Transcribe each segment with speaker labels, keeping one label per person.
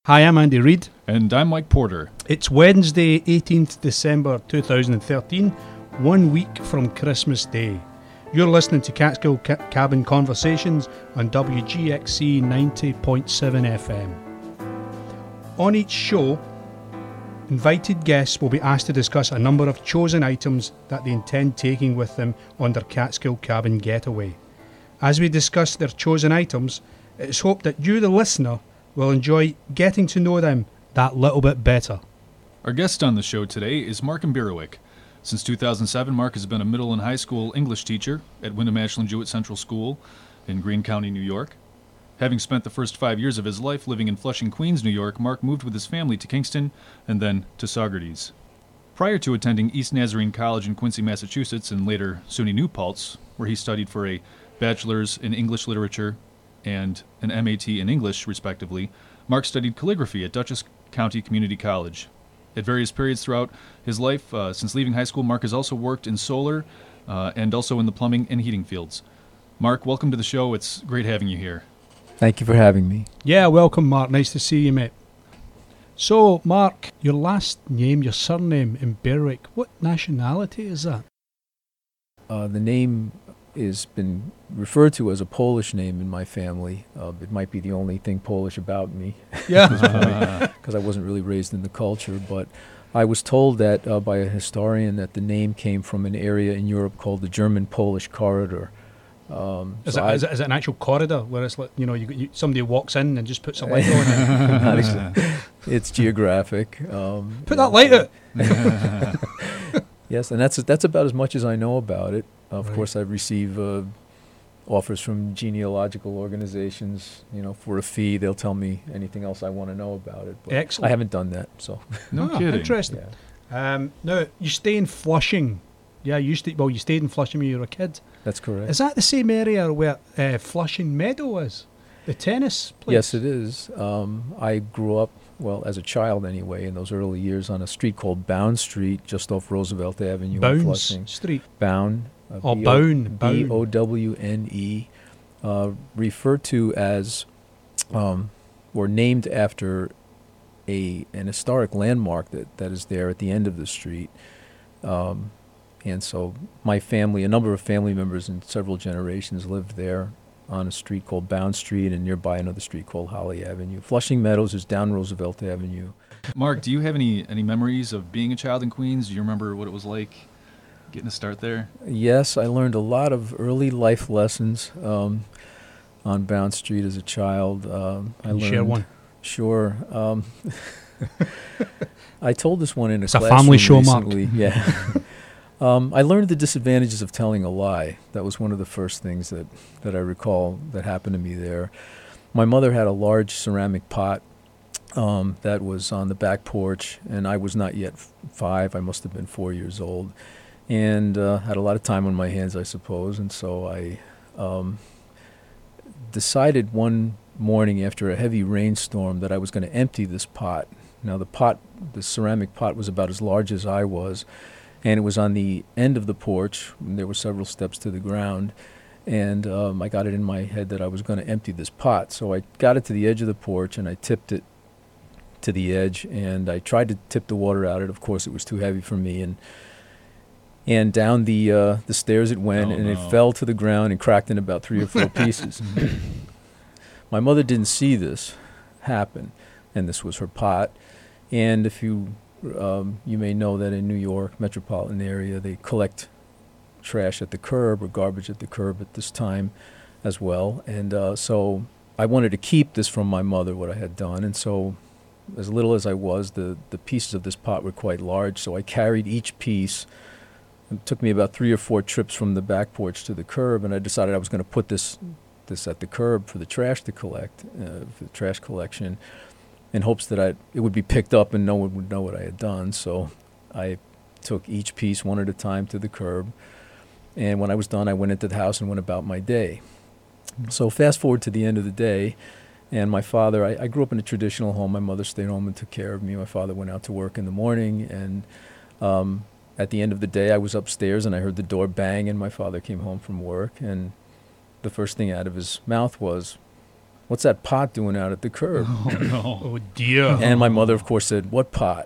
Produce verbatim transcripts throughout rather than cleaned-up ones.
Speaker 1: Hi, I'm Andy Reid.
Speaker 2: And I'm Mike Porter.
Speaker 1: It's Wednesday, eighteenth December two thousand thirteen, one week from Christmas Day. You're listening to Catskill Ca- Cabin Conversations on W G X C ninety point seven F M. On each show, invited guests will be asked to discuss a number of chosen items that they intend taking with them on their Catskill Cabin getaway. As we discuss their chosen items, it is hoped that you, the listener, will enjoy getting to know them that little bit better.
Speaker 2: Our guest on the show today is Mark Imbirowick. Since two thousand seven, Mark has been a middle and high school English teacher at Wyndham Ashland Jewett Central School in Greene County, New York. Having spent the first five years of his life living in Flushing, Queens, New York, Mark moved with his family to Kingston and then to Saugerties. Prior to attending East Nazarene College in Quincy, Massachusetts, and later SUNY New Paltz, where he studied for a bachelor's in English literature and an M A T in English, respectively, Mark studied calligraphy at Dutchess County Community College. At various periods throughout his life, uh, since leaving high school, Mark has also worked in solar uh, and also in the plumbing and heating fields. Mark, welcome to the show. It's great having you here.
Speaker 3: Thank you for having me.
Speaker 1: Yeah, welcome, Mark. Nice to see you, mate. So, Mark, your last name, your surname, Imbirowick, what nationality is that?
Speaker 3: Uh, the name has been referred to as a Polish name in my family. Uh, it might be the only thing Polish about me.
Speaker 1: Yeah.
Speaker 3: Because I wasn't really raised in the culture. But I was told that uh, by a historian that the name came from an area in Europe called the German-Polish Corridor. Um,
Speaker 1: is,
Speaker 3: so
Speaker 1: it,
Speaker 3: I,
Speaker 1: is, it, is it an actual corridor where it's like, you know, you, you, somebody walks in and just puts a light on it?
Speaker 3: Not exactly. It's geographic. Um,
Speaker 1: Put that light out!
Speaker 3: Yes, and that's that's about as much as I know about it. Of
Speaker 1: Right.
Speaker 3: course, I receive uh, offers from genealogical organizations. You know, for a fee, they'll tell me anything else I want to know about it. But
Speaker 1: Excellent.
Speaker 3: I haven't done that, so
Speaker 2: No
Speaker 1: Ah,
Speaker 2: kidding.
Speaker 1: Interesting.
Speaker 3: yeah,
Speaker 1: Um, now, you stay in Flushing. Yeah, you stay, well, you stayed in Flushing when you were a kid.
Speaker 3: that's correct.
Speaker 1: Is that the same area where uh, Flushing Meadow is? The tennis place?
Speaker 3: Yes, it is. Um, I grew up, well, as a child anyway, in those early years on a street called Bound Street, just off Roosevelt Avenue in
Speaker 1: Bounds
Speaker 3: Flushing.
Speaker 1: Street.
Speaker 3: Bound. Uh,
Speaker 1: Oh,
Speaker 3: B O
Speaker 1: Bown,
Speaker 3: B
Speaker 1: Bown.
Speaker 3: O W N E, uh, referred to as, um, or named after a an historic landmark that, that is there at the end of the street. Um, and so my family, a number of family members and several generations lived there on a street called Bound Street and nearby another street called Holly Avenue. Flushing Meadows is down Roosevelt Avenue.
Speaker 2: Mark, do you have any, any memories of being a child in Queens? Do you remember what it was like getting to start there?
Speaker 3: Yes, I learned a lot of early life lessons um, on Bound Street as a child. Um, I
Speaker 1: Can you
Speaker 3: learned,
Speaker 1: share one?
Speaker 3: Sure. Um, I told this one in a
Speaker 1: It's a
Speaker 3: classroom
Speaker 1: family show, Mark.
Speaker 3: recently. Yeah. um, I learned the disadvantages of telling a lie. That was one of the first things that, that I recall that happened to me there. My mother had a large ceramic pot um, that was on the back porch, and I was not yet f- five. I must have been four years old. And uh, had a lot of time on my hands, I suppose, and so I um, decided one morning after a heavy rainstorm that I was going to empty this pot. Now the pot, the ceramic pot, was about as large as I was, and it was on the end of the porch, and there were several steps to the ground, and um, I got it in my head that I was going to empty this pot. So I got it to the edge of the porch, and I tipped it to the edge, and I tried to tip the water out of it. Of course, it was too heavy for me, and And down the uh, the stairs it went,
Speaker 2: Oh,
Speaker 3: and
Speaker 2: no.
Speaker 3: it fell to the ground and cracked in about three or four pieces. My mother didn't see this happen, and this was her pot. And if you um, you may know that in New York metropolitan area, they collect trash at the curb or garbage at the curb at this time as well. And uh, so I wanted to keep this from my mother, what I had done. And so, as little as I was, the the pieces of this pot were quite large. So I carried each piece. It took me about three or four trips from the back porch to the curb, and I decided I was going to put this this at the curb for the trash to collect, uh, for the trash collection, in hopes that I it would be picked up and no one would know what I had done. So I took each piece one at a time to the curb, and when I was done, I went into the house and went about my day. So fast forward to the end of the day, and my father, I, I grew up in a traditional home. My mother stayed home and took care of me. My father went out to work in the morning, and um, at the end of the day, I was upstairs and I heard the door bang, and my father came home from work, and the first thing out of his mouth was, what's that pot doing out at the curb?
Speaker 2: Oh, no.
Speaker 1: Oh dear.
Speaker 3: And my mother, of course, said, what pot?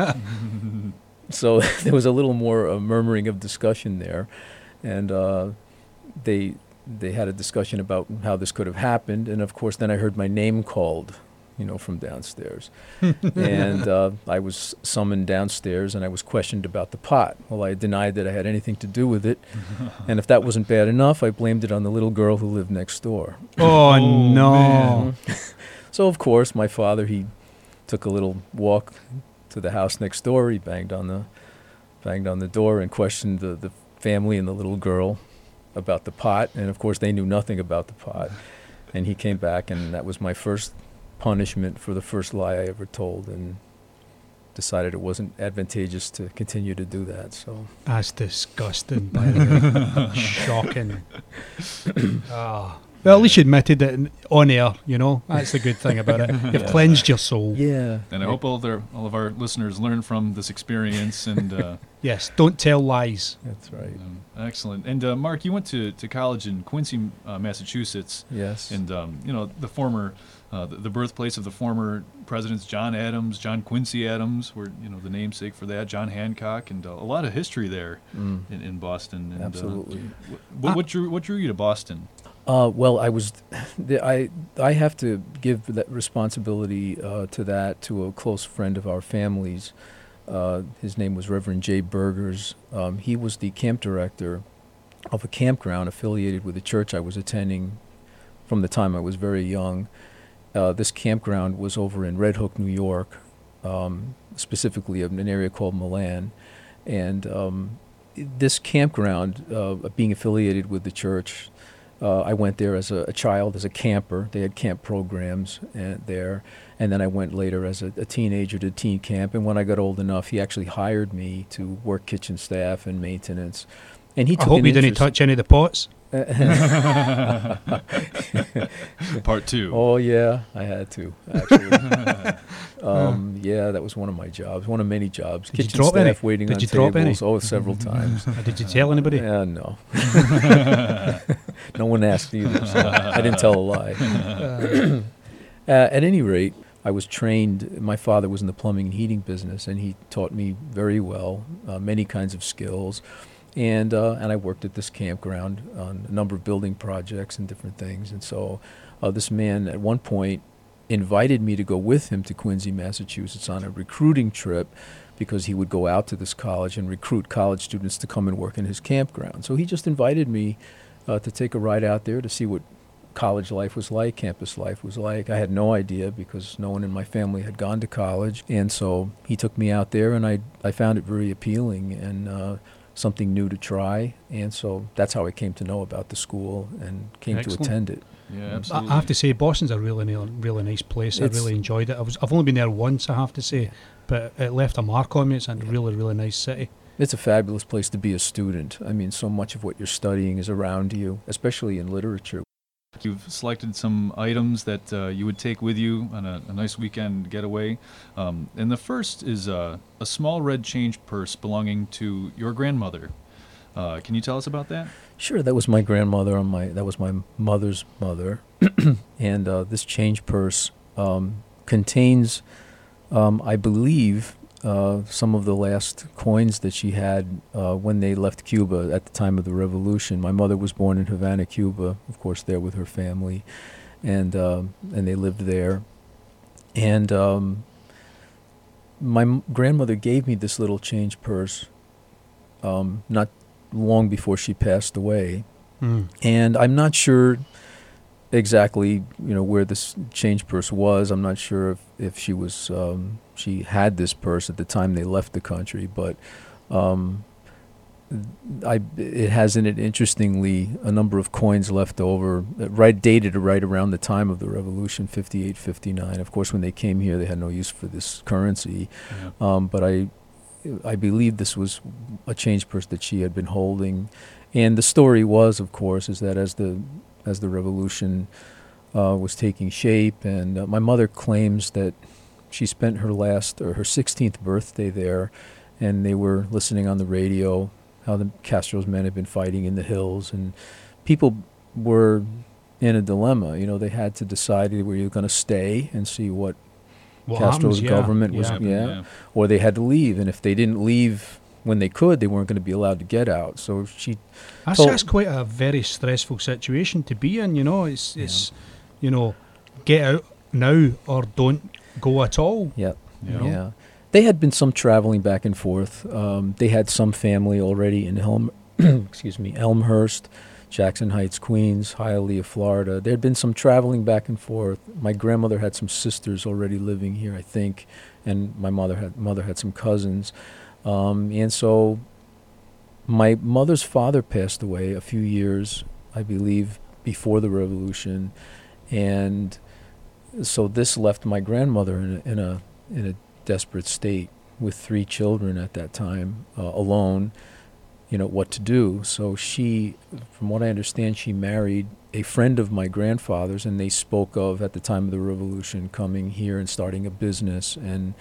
Speaker 3: So there was a little more uh, murmuring of discussion there. And uh, they they had a discussion about how this could have happened. And, of course, then I heard my name called, you know, from downstairs. And uh, I was summoned downstairs, and I was questioned about the pot. Well, I denied that I had anything to do with it. And if that wasn't bad enough, I blamed it on the little girl who lived next door.
Speaker 1: Oh,
Speaker 2: Oh,
Speaker 1: no.
Speaker 2: man.
Speaker 3: So, of course, my father, he took a little walk to the house next door. He banged on the banged on the door and questioned the, the family and the little girl about the pot. And, of course, they knew nothing about the pot. And he came back, and that was my first punishment for the first lie I ever told, and decided it wasn't advantageous to continue to do that. So
Speaker 1: That's disgusting, by the way. Shocking. Ah. Well, at least you admitted it in- on air, you know. That's the good thing about it. You've
Speaker 3: Yeah.
Speaker 1: cleansed your soul.
Speaker 3: yeah,
Speaker 2: And I hope all, their, all of our listeners learn from this experience. And uh,
Speaker 1: Yes, don't tell lies.
Speaker 3: that's right.
Speaker 2: um, excellent. And uh, Mark, you went to, to college in Quincy, uh, Massachusetts,
Speaker 3: Yes.
Speaker 2: and um, you know the former, uh, the, the birthplace of the former presidents John Adams, John Quincy Adams, were you know the namesake for that. John Hancock, and uh, a lot of history there
Speaker 3: Mm,
Speaker 2: in, in Boston. And,
Speaker 3: absolutely.
Speaker 2: Uh, what, what drew what drew you to Boston?
Speaker 3: Uh, well, I was, the, I I have to give that responsibility uh, to that to a close friend of our family's. Uh, his name was Reverend Jay Burgers. Um, he was the camp director of a campground affiliated with the church I was attending from the time I was very young. Uh, this campground was over in Red Hook, New York, um, specifically in an area called Milan, and um, this campground, uh, being affiliated with the church. Uh, I went there as a, a child, as a camper. They had camp programs uh, there. And then I went later as a, a teenager to teen camp. And when I got old enough, he actually hired me to work kitchen staff and maintenance. And he
Speaker 1: I
Speaker 3: took
Speaker 1: hope
Speaker 3: an
Speaker 1: you didn't
Speaker 3: interest-
Speaker 1: touch any of the pots.
Speaker 2: Part two.
Speaker 3: Oh, yeah, I had to, actually. um, yeah, that was one of my jobs, one of many jobs.
Speaker 1: Did you
Speaker 3: kitchen
Speaker 1: drop
Speaker 3: staff
Speaker 1: any?
Speaker 3: waiting
Speaker 1: Did
Speaker 3: on
Speaker 1: you drop any?
Speaker 3: tables. Oh, several times.
Speaker 1: Uh, Did you tell anybody?
Speaker 3: Yeah, no. No one asked either, so I didn't tell a lie.
Speaker 1: Uh,
Speaker 3: Uh, at any rate, I was trained. My father was in the plumbing and heating business, and he taught me very well, uh, many kinds of skills. And uh, and I worked at this campground on a number of building projects and different things. And so uh, this man at one point invited me to go with him to Quincy, Massachusetts on a recruiting trip, because he would go out to this college and recruit college students to come and work in his campground. So he just invited me uh, to take a ride out there to see what college life was like, campus life was like. I had no idea because no one in my family had gone to college. And so he took me out there, and I, I found it very appealing and uh, something new to try. And so that's how I came to know about the school and came
Speaker 1: Excellent.
Speaker 3: to attend it.
Speaker 2: Yeah,
Speaker 1: I
Speaker 2: absolutely.
Speaker 1: I have to say, Boston's a really, ni- really nice place. I
Speaker 3: It's-
Speaker 1: really enjoyed it. I was, I've only been there once, I have to say, but it left a mark on me. It's a really, really nice city.
Speaker 3: It's a fabulous place to be a student. I mean, so much of what you're studying is around you, especially in literature.
Speaker 2: You've selected some items that uh, you would take with you on a, a nice weekend getaway. Um, and the first is uh, a small red change purse belonging to your grandmother. Uh, can you tell us about that?
Speaker 3: Sure, that was my grandmother. On my that was my mother's mother, and uh, this change purse um, contains, um, I believe, uh, some of the last coins that she had uh, when they left Cuba at the time of the revolution. My mother was born in Havana, Cuba, of course, there with her family, and um and they lived there. And um, my m- grandmother gave me this little change purse, um, not long before she passed away.
Speaker 1: Mm.
Speaker 3: And I'm not sure exactly, you know, where this change purse was. I'm not sure if, if she was, um, she had this purse at the time they left the country, but um, I, it has in it, interestingly, a number of coins left over, uh, right dated right around the time of the revolution, fifty-eight, fifty-nine. Of course, when they came here, they had no use for this currency.
Speaker 2: Yeah.
Speaker 3: Um, but I, I believe this was a change purse that she had been holding, and the story was, of course, is that as the as the revolution uh, was taking shape, and uh, my mother claims that she spent her last or her sixteenth birthday there, and they were listening on the radio how the Castro's men had been fighting in the hills, and people were in a dilemma. You know, they had to decide were you going to stay and see what,
Speaker 1: What
Speaker 3: Castro's
Speaker 1: happens, yeah,
Speaker 3: government was,
Speaker 1: yeah.
Speaker 2: Happened,
Speaker 3: yeah,
Speaker 2: yeah.
Speaker 3: or they had to leave. And if they didn't leave when they could, they weren't going to be allowed to get out. So she,
Speaker 1: That's,
Speaker 3: told-
Speaker 1: that's quite a very stressful situation to be in, you know. It's,
Speaker 3: Yeah.
Speaker 1: it's you know, get out now or don't go at all.
Speaker 3: yep,
Speaker 1: You know?
Speaker 3: yeah. They had been some traveling back and forth. Um, they had some family already in Elm, excuse me, Elmhurst, Jackson Heights, Queens, Hialeah, Florida. There had been some traveling back and forth. My grandmother had some sisters already living here, I think, and my mother had mother had some cousins. Um, and so my mother's father passed away a few years, I believe, before the revolution, and so this left my grandmother in a in a, in a desperate state with three children at that time, uh, alone, you know, what to do. So she, from what I understand, she married a friend of my grandfather's, and they spoke of, at the time of the revolution, coming here and starting a business. And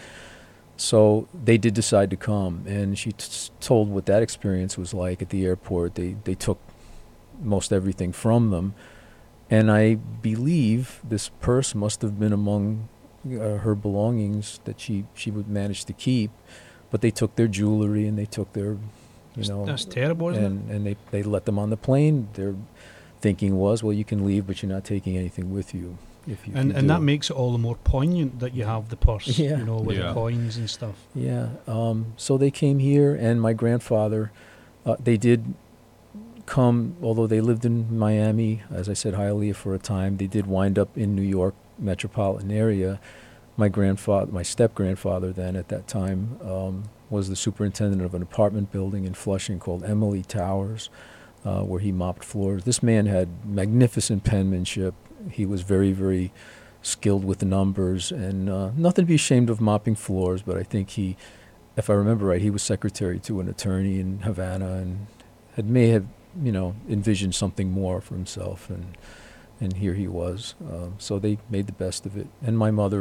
Speaker 3: so they did decide to come, and she t- told what that experience was like at the airport. They, they took most everything from them. And I believe this purse must have been among uh, her belongings that she, she would manage to keep. But they took their jewelry and they took their, you know,
Speaker 1: That's terrible, isn't
Speaker 3: and, and they, they let them on the plane. Their thinking was, well, you can leave, but you're not taking anything with you. If you,
Speaker 1: it? And
Speaker 3: if you
Speaker 1: and
Speaker 3: do.
Speaker 1: that makes it all the more poignant that you have the purse,
Speaker 3: Yeah.
Speaker 1: you know, with
Speaker 2: Yeah.
Speaker 1: the coins and stuff.
Speaker 3: Yeah. Um, so they came here, and my grandfather, uh, they did come, although they lived in Miami, as I said, Hialeah for a time, they did wind up in New York metropolitan area. My grandfather, my step-grandfather then at that time, um, was the superintendent of an apartment building in Flushing called Emily Towers, uh, where he mopped floors. This man had magnificent penmanship. He was very, very skilled with the numbers, and uh, nothing to be ashamed of mopping floors, but I think he, if I remember right, he was secretary to an attorney in Havana and had may have, you know, envisioned something more for himself, and and here he was. Um, so they made the best of it. And my mother,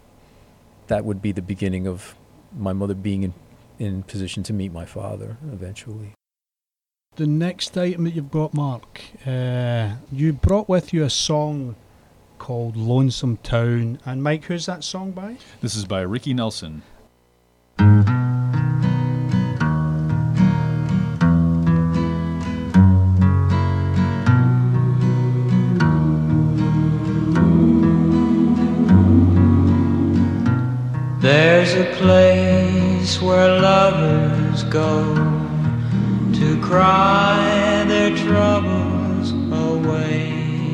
Speaker 3: that would be the beginning of my mother being in, in position to meet my father eventually.
Speaker 1: The next item that you've got, Mark, uh, you brought with you a song called Lonesome Town. And Mike, who's that song by?
Speaker 2: This is by Ricky Nelson.
Speaker 4: There's a place where lovers go to cry their troubles away,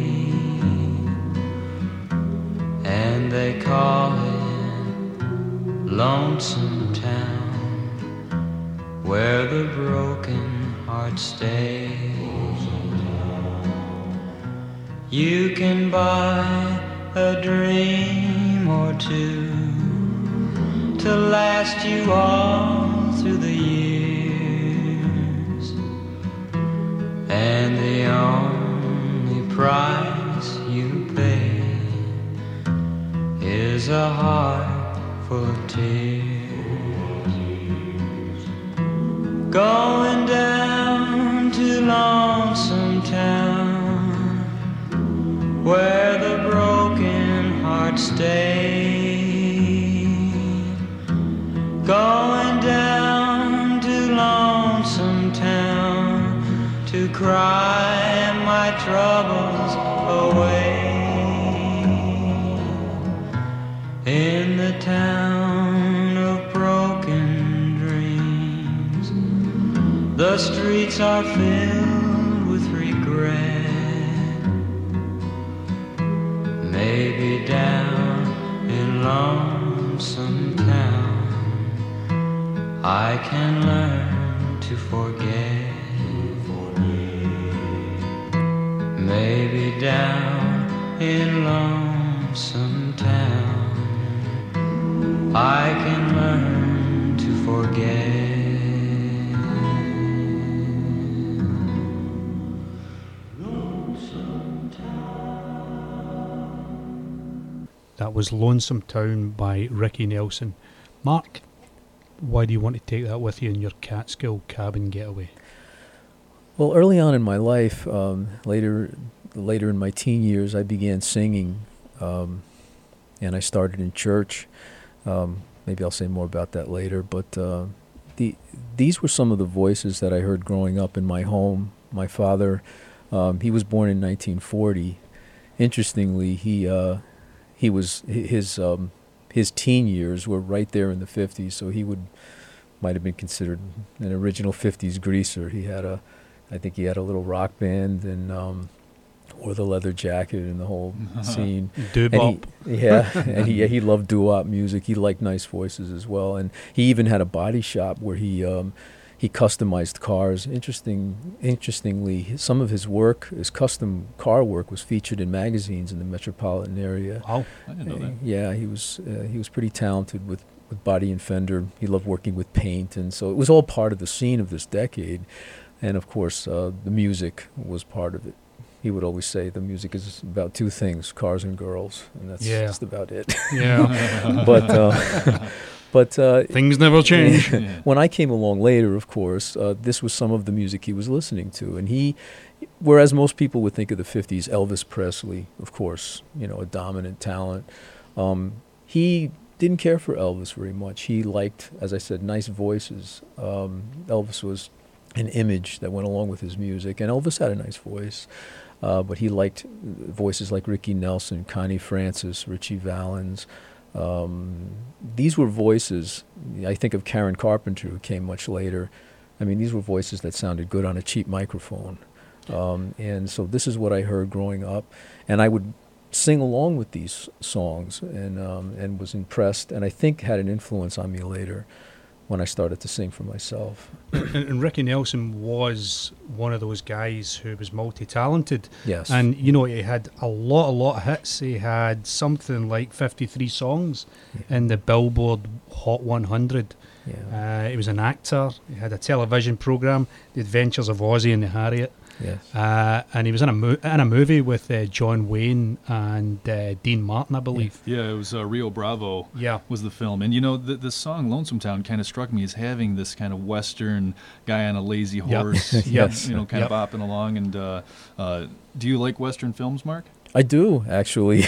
Speaker 4: and they call it Lonesome Town, where the broken hearts stay. You can buy a dream or two to last you all through the years, and the only price you pay is a heart full of tears. Going down to Lonesome Town, where the broken hearts stay. Going down to Lonesome Town to cry my troubles away. In the town of broken dreams, the streets are filled with regret. Maybe down in Lonesome Town I can learn to forget. Maybe down in Lonesome Town I can learn to forget. Lonesome Town.
Speaker 1: That was Lonesome Town by Ricky Nelson. Mark, why do you want to take that with you in your Catskill cabin getaway?
Speaker 3: Well, early on in my life, um, later later in my teen years, I began singing, um, and I started in church. Um, maybe I'll say more about that later. But uh, the these were some of the voices that I heard growing up in my home. My father, um, he was born in nineteen forty. Interestingly, he uh, he was his um, his teen years were right there in the fifties, so he would might have been considered an original fifties greaser. He had a, I think he had a little rock band and um, wore the leather jacket and the whole scene.
Speaker 1: Doo-bop.
Speaker 3: And he, yeah, and he he loved doo-wop music. He liked nice voices as well, and he even had a body shop where he um, he customized cars. Interesting, interestingly, some of his work, his custom car work, was featured in magazines in the metropolitan area.
Speaker 1: Wow.
Speaker 2: I didn't know that.
Speaker 3: Yeah, he was uh, he was pretty talented with, with body and fender. He loved working with paint, and so it was all part of the scene of this decade. And of course, uh, the music was part of it. He would always say the music is about two things: cars and girls, and that's
Speaker 1: Yeah.
Speaker 3: just about it.
Speaker 1: Yeah.
Speaker 3: but uh, but uh,
Speaker 1: Things never change.
Speaker 2: Yeah.
Speaker 3: when I came along later, of course, uh, this was some of the music he was listening to. And he, whereas most people would think of the fifties, Elvis Presley, of course, you know, a dominant talent, um, he didn't care for Elvis very much. He liked, as I said, nice voices. Um, Elvis was an image that went along with his music, and Elvis had a nice voice. Uh, but he liked voices like Ricky Nelson, Connie Francis, Richie Valens. Um, these were voices, I think of Karen Carpenter, who came much later. I mean, these were voices that sounded good on a cheap microphone. Um, and so this is what I heard growing up. And I would sing along with these songs and um, and was impressed, and I think had an influence on me later when I started to sing for myself.
Speaker 1: and, and Ricky Nelson was one of those guys who was multi-talented.
Speaker 3: Yes.
Speaker 1: And, you know, he had a lot, a lot of hits. He had something like fifty-three songs
Speaker 3: Yeah.
Speaker 1: in the Billboard Hot one hundred.
Speaker 3: Yeah.
Speaker 1: Uh, he was an actor. He had a television program, The Adventures of Ozzie and the Harriet.
Speaker 3: Yes.
Speaker 1: Uh, and he was in a mo- in a movie with uh, John Wayne and uh, Dean Martin, I believe.
Speaker 2: Yeah, it was uh, Rio Bravo
Speaker 1: Yeah.
Speaker 2: was the film. And, you know, the, the song Lonesome Town kind of struck me as having this kind of Western guy on a lazy
Speaker 1: Yep.
Speaker 2: horse,
Speaker 3: Yes.
Speaker 2: you know, kind
Speaker 1: Yep.
Speaker 2: of bopping along. And uh, uh, do you like Western films, Mark?
Speaker 3: I do, actually.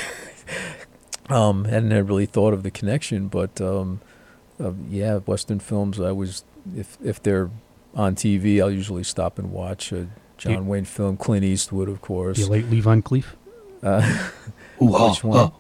Speaker 3: um, hadn't had really thought of the connection, but um, uh, yeah, Western films, I was, if if they're on T V, I'll usually stop and watch a John
Speaker 1: Do you-
Speaker 3: Wayne film, Clint Eastwood, of
Speaker 1: Do
Speaker 3: course.
Speaker 1: you like Lee Van Cleef?
Speaker 3: Uh, which one?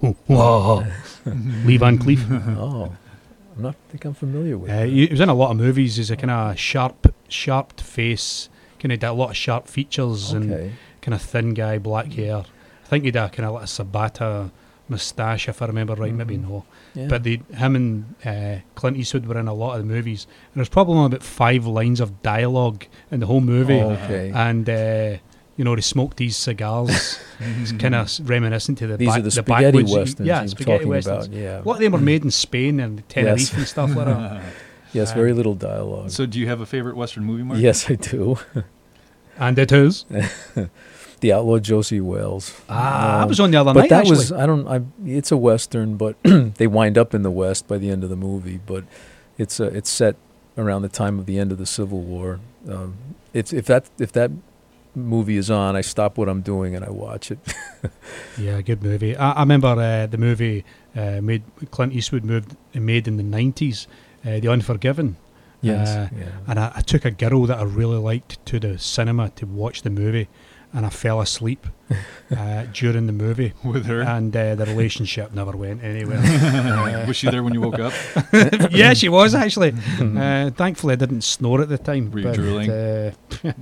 Speaker 1: Lee Van Cleef.
Speaker 3: Oh, I'm not think I'm familiar with
Speaker 1: Uh,
Speaker 3: that.
Speaker 1: he he was in a lot of movies. He's a kind of sharp, sharp face, kind of did a lot of sharp features and
Speaker 3: Okay.
Speaker 1: kind of thin guy, black hair. I think he had a kind of like a Sabata moustache, if I remember right. Maybe
Speaker 3: Mhm.
Speaker 1: no.
Speaker 3: Yeah.
Speaker 1: But they, him and uh, Clint Eastwood were in a lot of the movies. And there's probably only about five lines of dialogue in the whole movie.
Speaker 3: Oh, okay.
Speaker 1: And, uh, you know, they smoked these cigars. It's kind of reminiscent to the
Speaker 3: These
Speaker 1: back,
Speaker 3: are the
Speaker 1: the
Speaker 3: spaghetti
Speaker 1: backwoods-
Speaker 3: westerns
Speaker 1: Yeah,
Speaker 3: you were
Speaker 1: spaghetti
Speaker 3: talking
Speaker 1: westerns.
Speaker 3: about. Yeah.
Speaker 1: A lot of them were made in Spain and Tenerife
Speaker 3: Yes.
Speaker 1: and stuff like that.
Speaker 3: Yes,
Speaker 1: um,
Speaker 3: very little dialogue.
Speaker 2: So do you have a favorite Western movie, Mark?
Speaker 3: Yes, I do.
Speaker 1: And it is.
Speaker 3: The Outlaw Josie Wales.
Speaker 1: Ah, I
Speaker 3: Um,
Speaker 1: was on the other
Speaker 3: but
Speaker 1: night,
Speaker 3: that
Speaker 1: actually.
Speaker 3: was I don't I it's a western, but they wind up in the West by the end of the movie. But it's uh, it's set around the time of the end of the Civil War. Um, it's if that if that movie is on, I stop what I'm doing and I watch it.
Speaker 1: Yeah, good movie. I, I remember uh, the movie uh, made Clint Eastwood moved made in the nineties, uh, The Unforgiven.
Speaker 3: Yes,
Speaker 1: Uh,
Speaker 3: yeah.
Speaker 1: And I, I took a girl that I really liked to the cinema to watch the movie, and I fell asleep uh, during the movie.
Speaker 2: With her?
Speaker 1: And uh, the relationship never went anywhere. Uh,
Speaker 2: Was she there when you woke up?
Speaker 1: yeah, she was actually. Uh, thankfully, I didn't snore at the time.
Speaker 2: Were you
Speaker 1: but,
Speaker 2: drooling?
Speaker 1: Uh,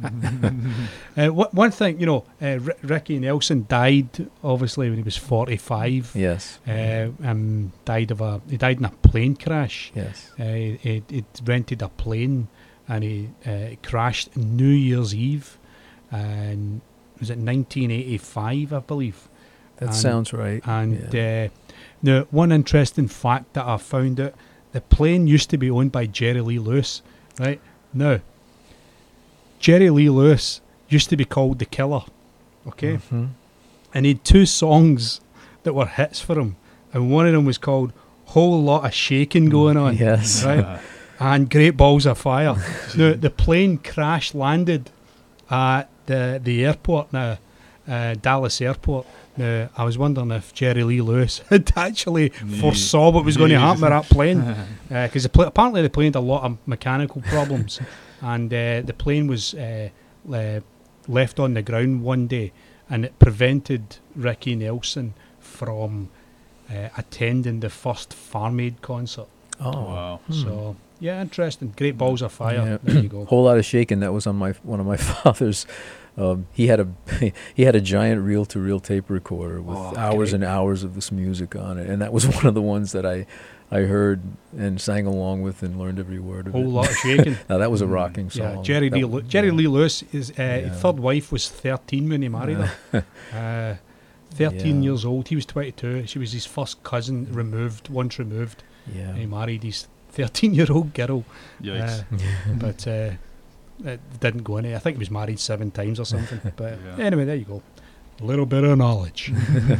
Speaker 1: uh, wha- one thing, you know, uh, R- Ricky Nelson died obviously when he was forty-five.
Speaker 3: Yes.
Speaker 1: Uh, um, died of a he died in a plane crash.
Speaker 3: Yes.
Speaker 1: Uh, he, he, he rented a plane and he uh, crashed New Year's Eve, and was it nineteen eighty-five, I believe.
Speaker 3: That
Speaker 1: And-
Speaker 3: sounds right.
Speaker 1: And
Speaker 3: yeah.
Speaker 1: uh, now, one interesting fact that I found out: the plane used to be owned by Jerry Lee Lewis, right? Now, Jerry Lee Lewis used to be called the Killer, okay?
Speaker 3: Mhm.
Speaker 1: And he had two songs that were hits for him, and one of them was called "Whole Lot of Shaking Going On,"
Speaker 3: Yes.
Speaker 1: right? And "Great Balls of Fire." Now, the plane crash landed at the the airport now, uh, Dallas Airport. Now, I was wondering if Jerry Lee Lewis had actually foresaw what was going to happen with that plane, because uh, pl- apparently the plane had a lot of mechanical problems, and uh, the plane was uh, uh, left on the ground one day, and it prevented Ricky Nelson from uh, attending the first Farm Aid concert.
Speaker 3: Oh,
Speaker 2: Wow.
Speaker 3: Hmm.
Speaker 1: So, yeah, interesting. Great balls of fire.
Speaker 3: Yeah.
Speaker 1: There you go.
Speaker 3: Whole lot of shaking. That was on my one of my father's. Um, he had a he had a giant reel-to-reel tape recorder with
Speaker 1: Oh,
Speaker 3: hours
Speaker 1: great.
Speaker 3: and hours of this music on it, and that was one of the ones that I I heard and sang along with and learned every word of
Speaker 1: Whole
Speaker 3: it.
Speaker 1: lot of shaking.
Speaker 3: Now that was a
Speaker 2: Mm.
Speaker 3: rocking song.
Speaker 1: Yeah, Jerry
Speaker 3: That
Speaker 1: Lee,
Speaker 3: w-
Speaker 1: Lew- Jerry
Speaker 3: yeah.
Speaker 1: Lee Lewis, his uh,
Speaker 3: Yeah.
Speaker 1: third wife was thirteen when he married her. Uh, thirteen
Speaker 3: Yeah.
Speaker 1: years old. He was twenty-two. She was his first cousin removed, once removed.
Speaker 3: Yeah.
Speaker 1: And he married his thirteen-year-old girl.
Speaker 2: Yikes.
Speaker 1: Uh, but uh, it didn't go any. I think he was married seven times or something. But
Speaker 2: Yeah.
Speaker 1: anyway, there you go. A little bit of knowledge.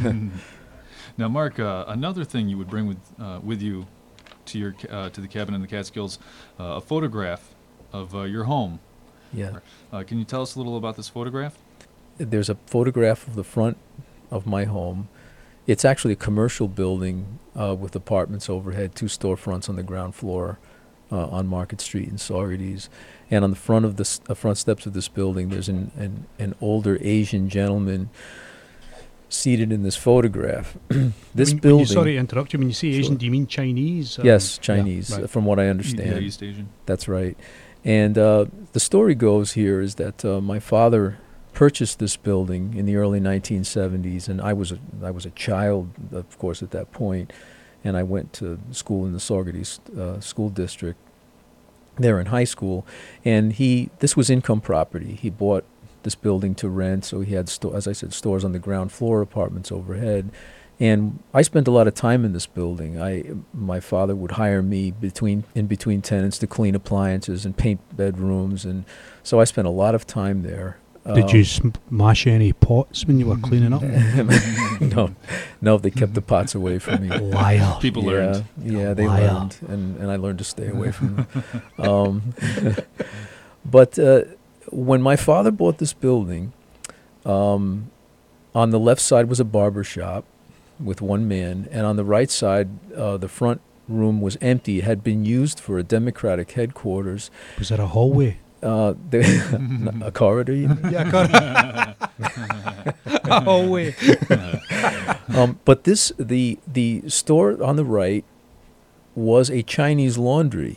Speaker 2: Now, Mark, uh, another thing you would bring with uh, with you to your ca- uh, to the cabin in the Catskills, uh, a photograph of uh, your home.
Speaker 3: Yeah.
Speaker 2: Uh, can you tell us a little about this photograph?
Speaker 3: There's a photograph of the front of my home. It's actually a commercial building uh, with apartments overhead, two storefronts on the ground floor uh, on Market Street in Saugerties. And on the front of the s- uh, front steps of this building, there's an, an, an older Asian gentleman seated in this photograph. This
Speaker 1: when,
Speaker 3: building,
Speaker 1: When you, sorry to interrupt you. When you say Asian,
Speaker 3: Sure.
Speaker 1: do you mean Chinese? or-
Speaker 3: yes,
Speaker 1: Yeah,
Speaker 3: Chinese,
Speaker 1: right.
Speaker 3: uh, from what I
Speaker 2: Yeah,
Speaker 3: understand.
Speaker 2: East Asian.
Speaker 3: That's right. And uh, the story goes here is that uh, my father purchased this building in the early nineteen seventies, and I was a, I was a child, of course, at that point, and I went to school in the Saugerties uh, school district there in high school, and he this was income property. He bought this building to rent, so he had, sto- as I said, stores on the ground floor, apartments overhead. And I spent a lot of time in this building. I, my father would hire me between in between tenants to clean appliances and paint bedrooms, and so I spent a lot of time there.
Speaker 1: Did
Speaker 3: Um,
Speaker 1: you smash any pots when you were cleaning up?
Speaker 3: no, no, they kept the pots away from me.
Speaker 1: Liar.
Speaker 2: People
Speaker 3: yeah,
Speaker 2: learned.
Speaker 3: Yeah, they
Speaker 1: Liar.
Speaker 3: learned, and, and I learned to stay away from them. Um, but uh, when my father bought this building, um, on the left side was a barber shop with one man, and on the right side, uh, the front room was empty. It had been used for a Democratic headquarters.
Speaker 1: Was there a hallway?
Speaker 3: Uh, there, a corridor, you mean?
Speaker 1: Yeah, a hallway.
Speaker 3: Um, but this, the the store on the right was a Chinese laundry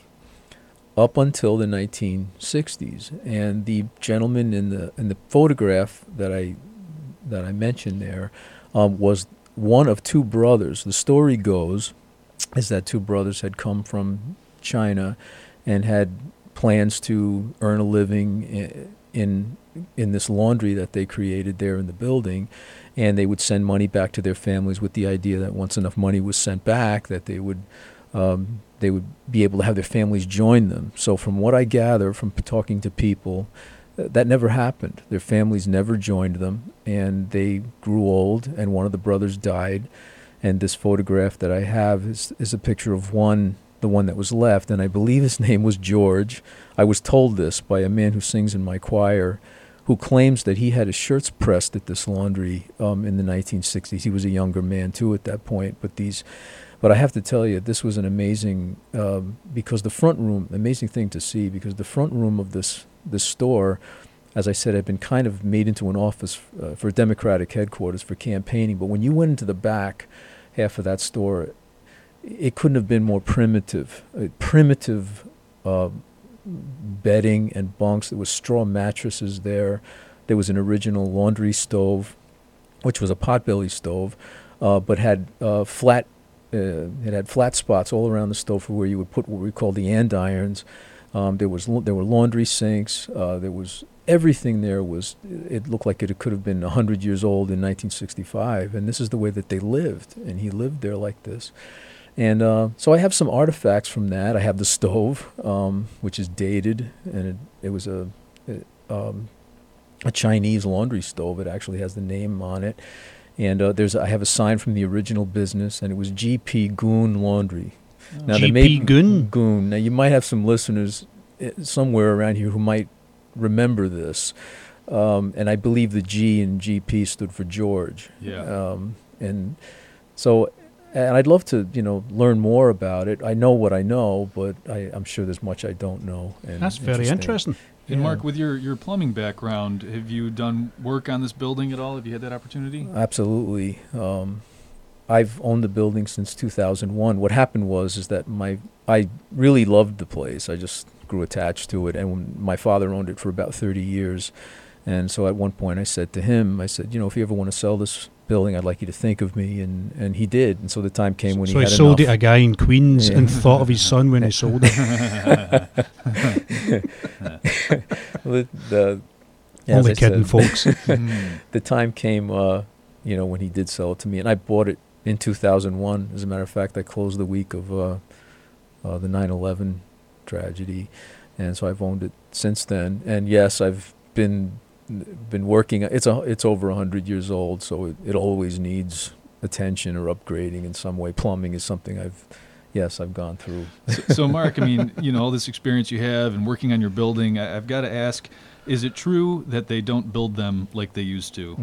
Speaker 3: up until the nineteen sixties, and the gentleman in the in the photograph that I that I mentioned there um, was one of two brothers. The story goes is that two brothers had come from China and had plans to earn a living in in, in this laundry that they created there in the building. And they would send money back to their families with the idea that once enough money was sent back, that they would um, they would be able to have their families join them. So from what I gather from p- talking to people, th- that never happened. Their families never joined them, and they grew old, and one of the brothers died. And this photograph that I have is, is a picture of one, the one that was left, and I believe his name was George. I was told this by a man who sings in my choir, who claims that he had his shirts pressed at this laundry um, in the nineteen sixties. He was a younger man too at that point. But these, but I have to tell you, this was an amazing um, because the front room, amazing thing to see, because the front room of this this store, as I said, had been kind of made into an office uh, for Democratic headquarters for campaigning. But when you went into the back half of that store, it couldn't have been more primitive. Uh, primitive. Uh, bedding and bunks. There was straw mattresses there. There was an original laundry stove, which was a potbelly stove, uh, but had uh, flat. Uh, it had flat spots all around the stove for where you would put what we call the andirons. Um, there was there were laundry sinks. Uh, there was everything there was. It looked like it could have been a hundred years old in nineteen sixty-five, and this is the way that they lived. And he lived there like this. And uh, so I have some artifacts from that. I have the stove, um, which is dated, and it, it was a it, um, a Chinese laundry stove. It actually has the name on it. And uh, there's I have a sign from the original business, and it was G P Goon Laundry. Now, there
Speaker 1: G
Speaker 3: may
Speaker 1: P
Speaker 3: be-
Speaker 1: Goon?
Speaker 3: Goon. Now you might have some listeners uh, somewhere around here who might remember this. Um, and I believe the G in G P stood for George.
Speaker 2: Yeah.
Speaker 3: Um, and so, and I'd love to, you know, learn more about it. I know what I know, but I, I'm sure there's much I don't know. And
Speaker 1: That's very interesting.
Speaker 2: And
Speaker 3: Yeah.
Speaker 2: Mark, with your, your plumbing background, have you done work on this building at all? Have you had that opportunity?
Speaker 3: Absolutely. Um, I've owned the building since two thousand one. What happened was is that my I really loved the place. I just grew attached to it, and when my father owned it for about thirty years. And so at one point I said to him, I said, you know, if you ever want to sell this building, I'd like you to think of me. And, and he did. And so the time came when
Speaker 1: so
Speaker 3: he
Speaker 1: he
Speaker 3: had
Speaker 1: sold
Speaker 3: enough.
Speaker 1: it to a guy in Queens
Speaker 3: Yeah.
Speaker 1: and thought of his son when he sold it.
Speaker 3: the, the, as
Speaker 1: Only
Speaker 3: I
Speaker 1: kidding,
Speaker 3: said,
Speaker 1: folks.
Speaker 3: the time came, uh, you know, when he did sell it to me, and I bought it in two thousand one. As a matter of fact, I closed the week of uh, uh, the nine eleven tragedy, and so I've owned it since then. And yes, I've been been working. It's a it's over a hundred years old, so it, it always needs attention or upgrading in some way. Plumbing is something I've yes I've gone through.
Speaker 2: so, so, Mark, I mean, you know, all this experience you have and working on your building, I, I've got to ask, is it true that they don't build them like they used to?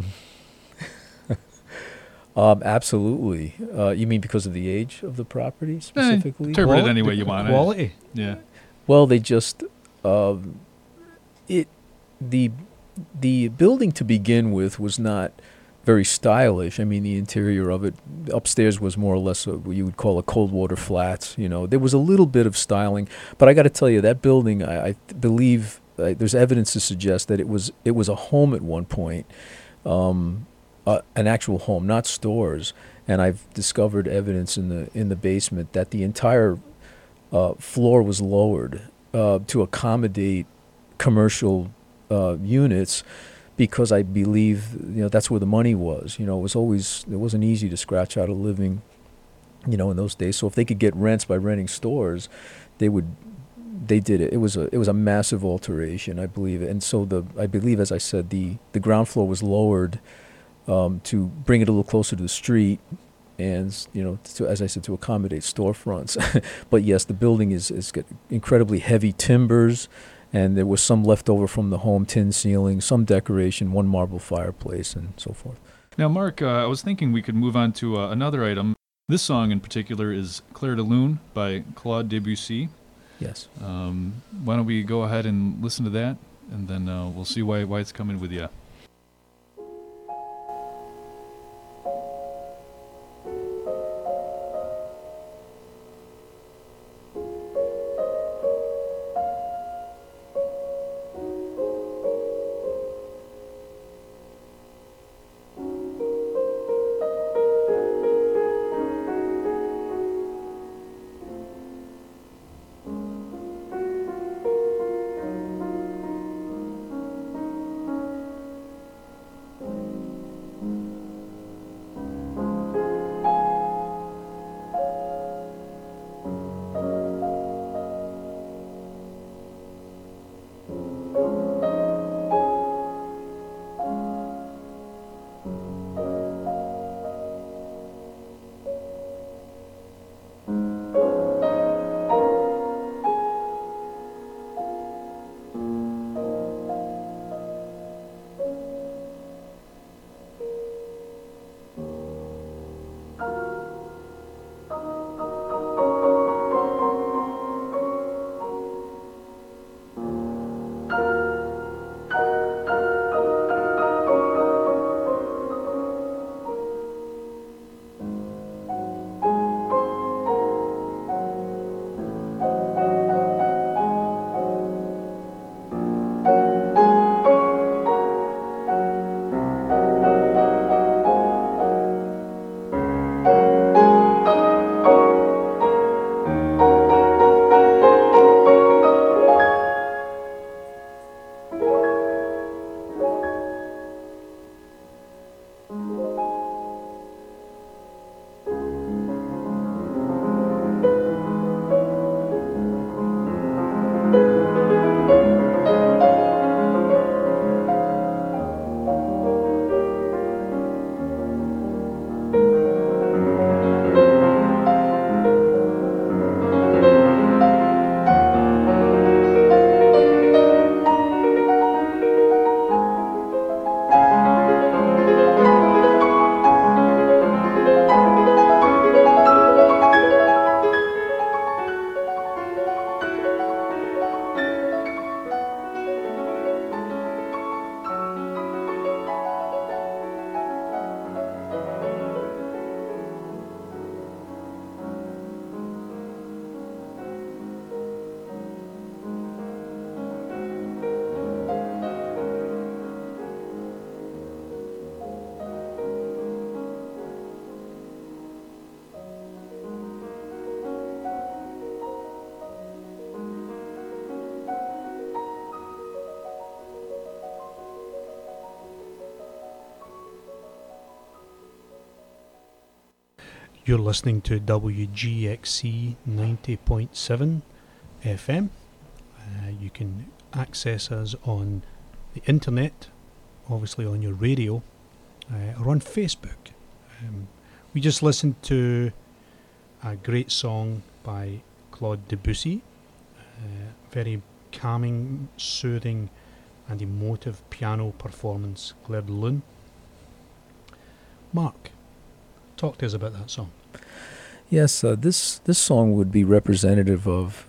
Speaker 3: Um, absolutely. Uh, you mean because of the age of the property specifically?
Speaker 2: Interpret
Speaker 1: Quali-
Speaker 2: it any way
Speaker 1: the
Speaker 2: you want.
Speaker 1: Quality.
Speaker 2: Yeah.
Speaker 3: Well, they just um, it the the building to begin with was not very stylish. I mean, the interior of it upstairs was more or less a, what you would call a cold water flats. You know, there was a little bit of styling, but I got to tell you that building, I, I believe uh, there's evidence to suggest that it was it was a home at one point. Um, Uh, an actual home, not stores, and I've discovered evidence in the in the basement that the entire uh, floor was lowered uh, to accommodate commercial uh, units, because I believe you know that's where the money was. You know, it was always it wasn't easy to scratch out a living, you know, in those days. So if they could get rents by renting stores, they would. They did it. It was a it was a massive alteration, I believe, and so the I believe, as I said, the the ground floor was lowered. Um, to bring it a little closer to the street, and you know, to, as I said, to accommodate storefronts. But yes, the building is is got incredibly heavy timbers, and there was some left over from the home, tin ceiling, some decoration, one marble fireplace, and so forth.
Speaker 2: Now, Mark, uh, I was thinking we could move on to uh, another item. This song in particular is Clair de Lune by Claude Debussy.
Speaker 3: Yes.
Speaker 2: Um, why don't we go ahead and listen to that, and then uh, we'll see why why it's coming with you.
Speaker 1: You're listening to W G X C ninety point seven F M. Uh, you can access us on the internet, obviously on your radio, uh, or on Facebook. Um, we just listened to a great song by Claude Debussy, uh, very calming, soothing and emotive piano performance, Claire de Lune. Mark, talk to us about that song.
Speaker 3: Yes, uh, this this song would be representative of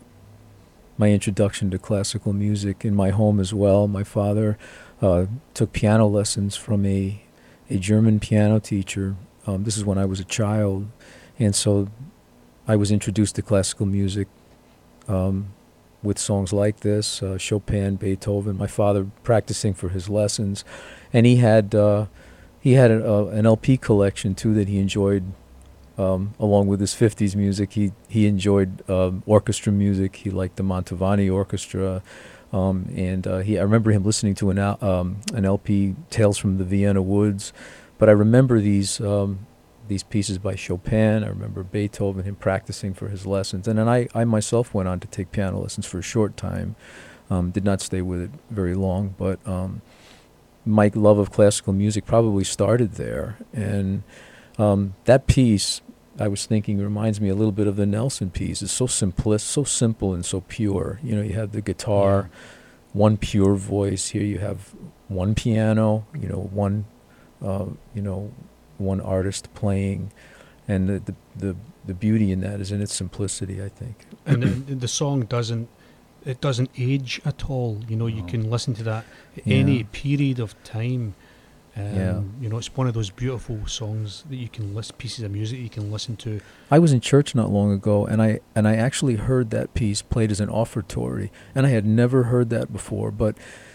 Speaker 3: my introduction to classical music in my home as well. My father uh, took piano lessons from a a German piano teacher. Um, this is when I was a child, and so I was introduced to classical music um, with songs like this, uh, Chopin, Beethoven. My father practicing for his lessons, and he had uh, he had a, a, an L P collection too that he enjoyed. Um, along with his fifties music, he he enjoyed um, orchestra music. He liked the Mantovani Orchestra, um, and uh, he I remember him listening to an al- um, an L P, Tales from the Vienna Woods. But I remember these um, these pieces by Chopin. I remember Beethoven, him practicing for his lessons, and then I, I myself went on to take piano lessons for a short time. Um, did not stay with it very long, but um, my love of classical music probably started there, and um, that piece, I was thinking, reminds me a little bit of the Nelson piece. It's so simplest, so simple and so pure. You know, you have the guitar, yeah. one pure voice. Here you have one piano, you know, one, uh, you know, one artist playing, and the, the the the beauty in that is in its simplicity, I think.
Speaker 1: And the, the song doesn't, it doesn't age at all. You know, you
Speaker 2: No.
Speaker 1: can listen to that at
Speaker 3: Yeah.
Speaker 1: any period of time. Um,
Speaker 3: Yeah.
Speaker 1: You know, it's one of those beautiful songs that you can list, pieces of music you can listen to.
Speaker 3: I was in church not long ago, and I and I actually heard that piece played as an offertory, and I had never heard that before. But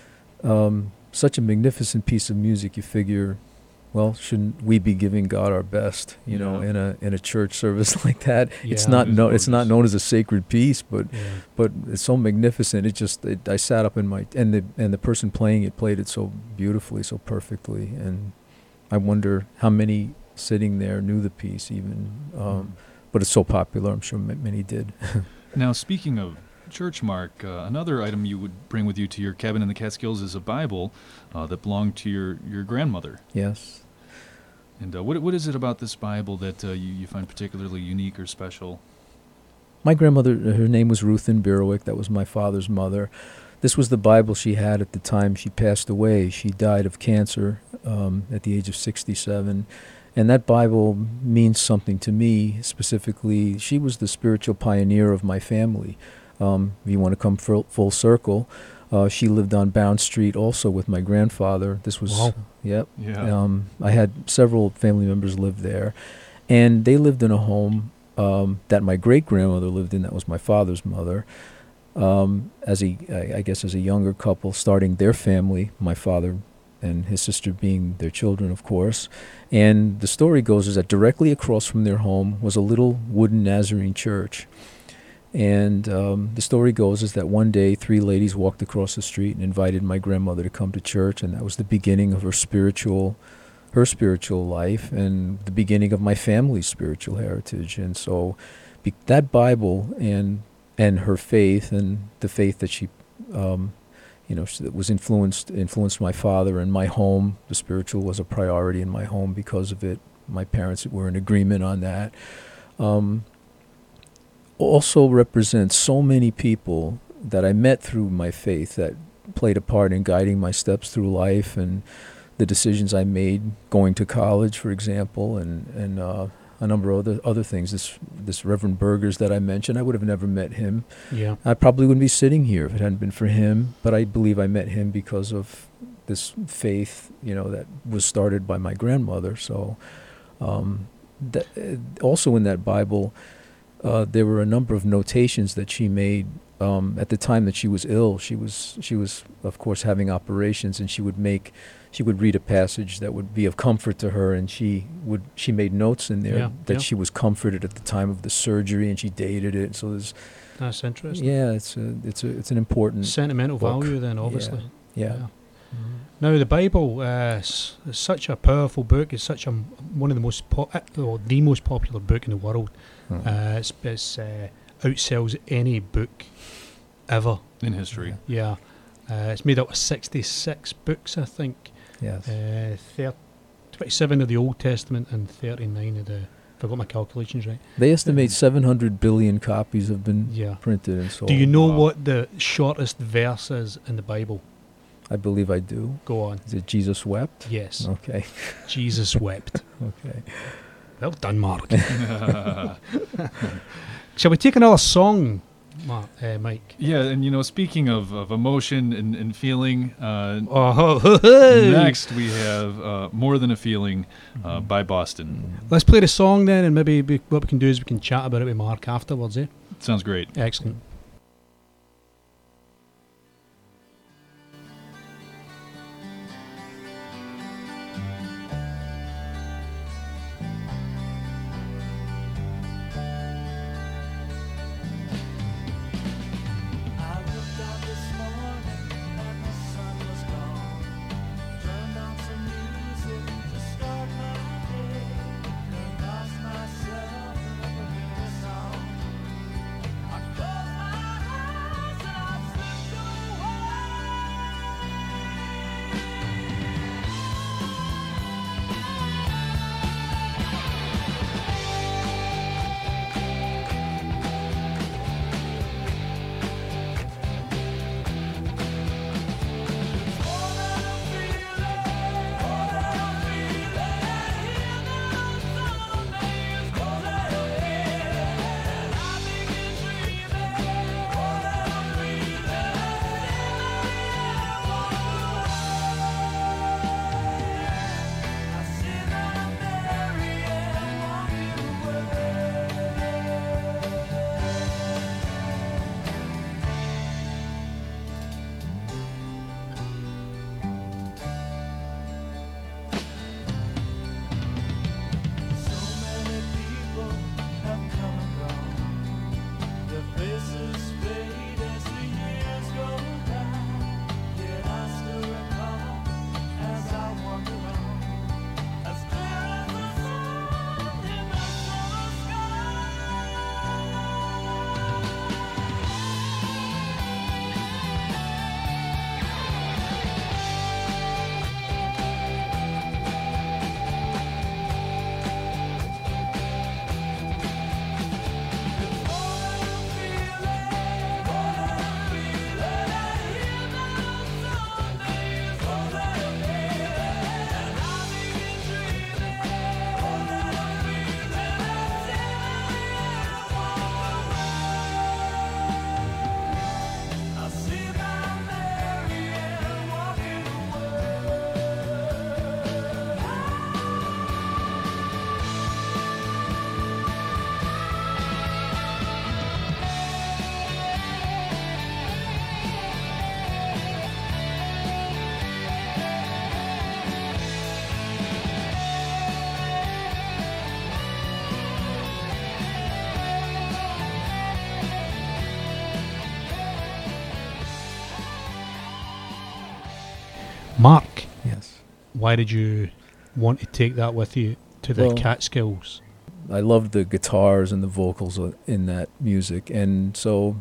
Speaker 3: um, such a magnificent piece of music, you figure, well, shouldn't we be giving God our best? You know,
Speaker 2: Yeah.
Speaker 3: in a in a church service like that. It's
Speaker 1: Yeah.
Speaker 3: not
Speaker 2: It is
Speaker 3: no, it's not
Speaker 2: gorgeous.
Speaker 3: known as a sacred piece, but
Speaker 1: Yeah.
Speaker 3: but it's so magnificent. It just it, I sat up in my and the and the person playing it played it so beautifully, so perfectly, and I wonder how many sitting there knew the piece even. Um, but it's so popular, I'm sure m- many did.
Speaker 2: Now, speaking of church, Mark, uh, another item you would bring with you to your cabin in the Catskills is a Bible uh, that belonged to your, your grandmother.
Speaker 3: Yes.
Speaker 2: And uh, what what is it about this Bible that uh, you, you find particularly unique or special?
Speaker 3: My grandmother, her name was Ruth Ann Bierwick. That was my father's mother. This was the Bible she had at the time she passed away. She died of cancer um, at the age of sixty-seven. And that Bible means something to me specifically. She was the spiritual pioneer of my family. Um, if you want to come full, full circle, uh, she lived on Bound Street also with my grandfather. This was,
Speaker 1: Wow.
Speaker 3: yep.
Speaker 2: Yeah.
Speaker 3: Um, I had several family members live there. And they lived in a home um, that my great-grandmother lived in. That was my father's mother. Um, as a, I, I guess as a younger couple, starting their family, my father and his sister being their children, of course. And the story goes is that directly across from their home was a little wooden Nazarene church. And um, the story goes is that one day three ladies walked across the street and invited my grandmother to come to church, and that was the beginning of her spiritual, her spiritual life, and the beginning of my family's spiritual heritage. And so, be- that Bible and and her faith and the faith that she, um, you know, she, that was influenced influenced my father and my home. The spiritual was a priority in my home because of it. My parents were in agreement on that. Um, also represents so many people that I met through my faith that played a part in guiding my steps through life and the decisions I made going to college, for example, and and uh, a number of other other things. This this Reverend Burgers that I mentioned, I would have never met him.
Speaker 1: Yeah.
Speaker 3: I probably wouldn't be sitting here if it hadn't been for him. But I believe I met him because of this faith, you know, that was started by my grandmother. So, um, that, uh, also in that Bible, uh, there were a number of notations that she made um, at the time that she was ill. She was she was of course having operations, and she would make. She would read a passage that would be of comfort to her, and she would she made notes in there
Speaker 1: Yeah,
Speaker 3: that
Speaker 1: yeah.
Speaker 3: she was comforted at the time of the surgery, and she dated it. So there's
Speaker 1: That's interesting.
Speaker 3: yeah, it's a it's a it's an important
Speaker 1: Sentimental
Speaker 3: book.
Speaker 1: value then, obviously.
Speaker 3: yeah.
Speaker 1: Yeah. Now, the Bible uh, is, is such a powerful book. It's such a m- one of the most po- uh, or the most popular book in the world.
Speaker 3: Mhm.
Speaker 1: Uh, it's it's uh, outsells any book ever.
Speaker 2: In history.
Speaker 1: Yeah, uh, it's made up of sixty-six books, I think.
Speaker 3: Yes.
Speaker 1: Uh, thir- twenty-seven of the Old Testament and thirty-nine of the. If I got my calculations right.
Speaker 3: They estimate seven hundred billion copies have been
Speaker 1: Yeah.
Speaker 3: printed and sold.
Speaker 1: Do you know
Speaker 2: wow.
Speaker 1: what the shortest verse is in the Bible?
Speaker 3: I believe I do.
Speaker 1: Go on.
Speaker 3: Is it Jesus wept?
Speaker 1: Yes.
Speaker 3: Okay.
Speaker 1: Jesus wept.
Speaker 3: Okay.
Speaker 1: Well done, Mark. Shall we take another song, Mark, uh, Mike?
Speaker 2: Yeah, and you know, speaking of, of emotion and, and feeling, uh,
Speaker 1: Oh, ho, ho, ho.
Speaker 2: next we have uh, More Than a Feeling uh, by Boston.
Speaker 1: Let's play the song then, and maybe we, what we can do is we can chat about it with Mark afterwards, eh?
Speaker 2: Sounds great.
Speaker 1: Excellent.
Speaker 5: I looked out this morning and the sun was gone. Turned on some music to start my day. And lost myself in a familiar song. I closed my eyes and I slipped
Speaker 1: Mark,
Speaker 3: Yes.
Speaker 1: why did you want to take that with you to the
Speaker 3: Well-
Speaker 1: Catskills?
Speaker 3: I loved the guitars and the vocals o- in that music, and so,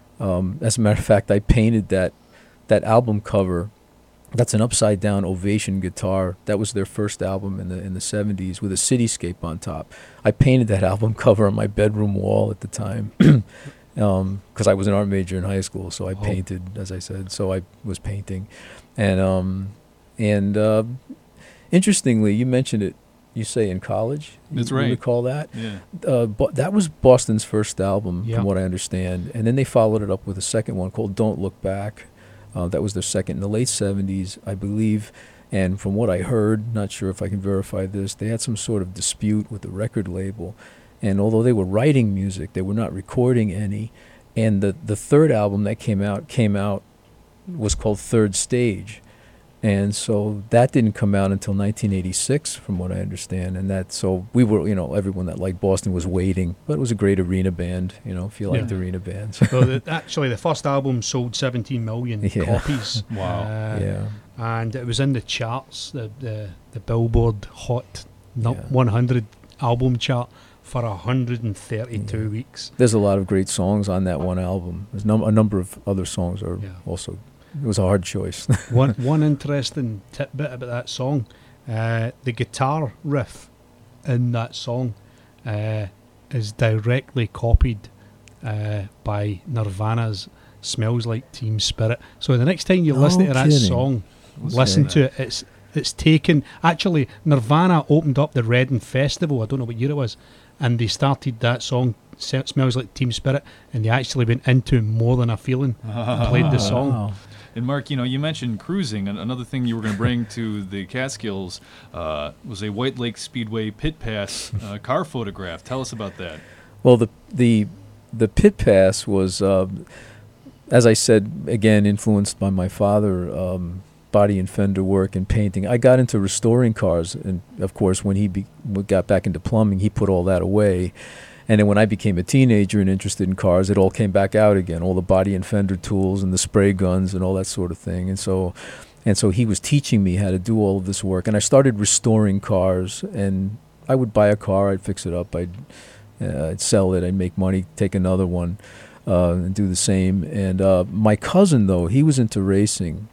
Speaker 3: um, as a matter of fact, I painted that that album cover. That's an upside down Ovation guitar. That was their first album in the in the seventies with a cityscape on top. I painted that album cover on my bedroom wall at the time, because I was an art major in high school. So I
Speaker 1: Oh.
Speaker 3: painted, as I said. So I was painting, and um, and uh, interestingly, you mentioned it. You say in college.
Speaker 2: That's
Speaker 3: You
Speaker 2: right.
Speaker 3: recall that?
Speaker 2: Yeah.
Speaker 3: Uh, but that was Boston's first album,
Speaker 1: Yeah.
Speaker 3: from what I understand, and then they followed it up with a second one called "Don't Look Back." Uh, that was their second in the late seventies, I believe. And from what I heard, not sure if I can verify this, they had some sort of dispute with the record label. And although they were writing music, they were not recording any. And the the third album that came out came out was called Third Stage. And so that didn't come out until nineteen eighty-six, from what I understand. And that, so we were, you know, everyone that liked Boston was waiting. But it was a great arena band, you know, if you liked
Speaker 1: Yeah.
Speaker 3: arena bands.
Speaker 1: So the, actually, the first album sold seventeen million
Speaker 3: Yeah.
Speaker 1: copies.
Speaker 2: Wow.
Speaker 1: Uh,
Speaker 3: yeah.
Speaker 1: And it was in the charts, the the, the Billboard Hot nu-
Speaker 3: Yeah.
Speaker 1: one hundred album chart for one hundred thirty-two
Speaker 3: Yeah.
Speaker 1: weeks.
Speaker 3: There's a lot of great songs on that one album. There's num- a number of other songs are
Speaker 1: Yeah.
Speaker 3: also, it was a hard choice.
Speaker 1: one one interesting tidbit about that song, uh, the guitar riff in that song uh, is directly copied uh, by Nirvana's "Smells Like Teen Spirit." So the next time you
Speaker 3: No
Speaker 1: listen to that
Speaker 3: kidding.
Speaker 1: song,
Speaker 2: Listen
Speaker 1: listen
Speaker 2: to
Speaker 1: to it. It's it's taken. Actually, Nirvana opened up the Reading Festival. I don't know what year it was, and they started that song "Se- "Smells Like Teen Spirit," and they actually went into "More Than a Feeling" and played the song.
Speaker 3: Wow.
Speaker 2: And Mark, you know, you mentioned cruising, and another thing you were going to bring to the Catskills uh, was a White Lake Speedway pit pass uh, car photograph. Tell us about that.
Speaker 3: Well, the the the pit pass was, uh, as I said, again influenced by my father, um, body and fender work and painting. I got into restoring cars, and of course, when he be, got back into plumbing, he put all that away. And then when I became a teenager and interested in cars, it all came back out again, all the body and fender tools and the spray guns and all that sort of thing. And so, and so he was teaching me how to do all of this work. And I started restoring cars, and I would buy a car, I'd fix it up, I'd, uh, I'd sell it, I'd make money, take another one, uh, and do the same. And uh, my cousin, though, he was into racing.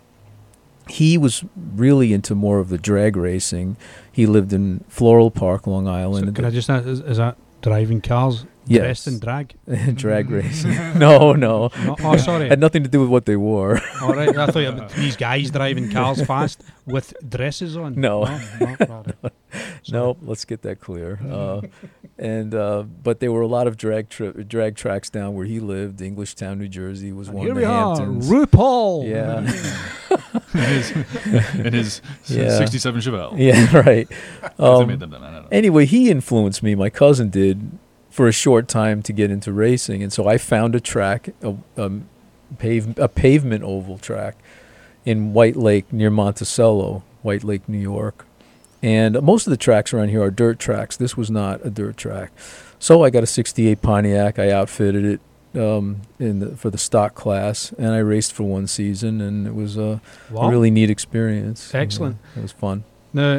Speaker 3: He was really into more of the drag racing. He lived in Floral Park, Long Island.
Speaker 1: So can I just ask, is, is that driving cars
Speaker 3: Yes.
Speaker 1: dressed in drag?
Speaker 3: drag racing. No, no.
Speaker 1: No, oh, sorry.
Speaker 3: Had nothing to do with what they wore.
Speaker 1: All right, I thought you were these guys driving cars fast with dresses on.
Speaker 3: No.
Speaker 1: no, no, no.
Speaker 3: No, let's get that clear. Uh, and uh, but there were a lot of drag tri- drag tracks down where he lived. Englishtown, New Jersey was
Speaker 1: And
Speaker 3: one
Speaker 1: here
Speaker 3: of
Speaker 1: we
Speaker 3: the
Speaker 1: are,
Speaker 3: Hamptons.
Speaker 1: RuPaul.
Speaker 3: Yeah,
Speaker 2: And his, and his
Speaker 3: Yeah.
Speaker 2: sixty-seven Chevelle.
Speaker 3: yeah, right.
Speaker 2: They
Speaker 3: Um,
Speaker 2: made them then, I don't know.
Speaker 3: Anyway, he influenced me. My cousin did for a short time to get into racing, and so I found a track, a, a, pave, a pavement oval track in White Lake near Monticello, White Lake, New York. And most of the tracks around here are dirt tracks. This was not a dirt track. So I got a sixty-eight Pontiac. I outfitted it um, in the, for the stock class, and I raced for one season, and it was a,
Speaker 1: Wow.
Speaker 3: a really neat experience.
Speaker 1: Excellent.
Speaker 3: Yeah, it was fun.
Speaker 1: Now,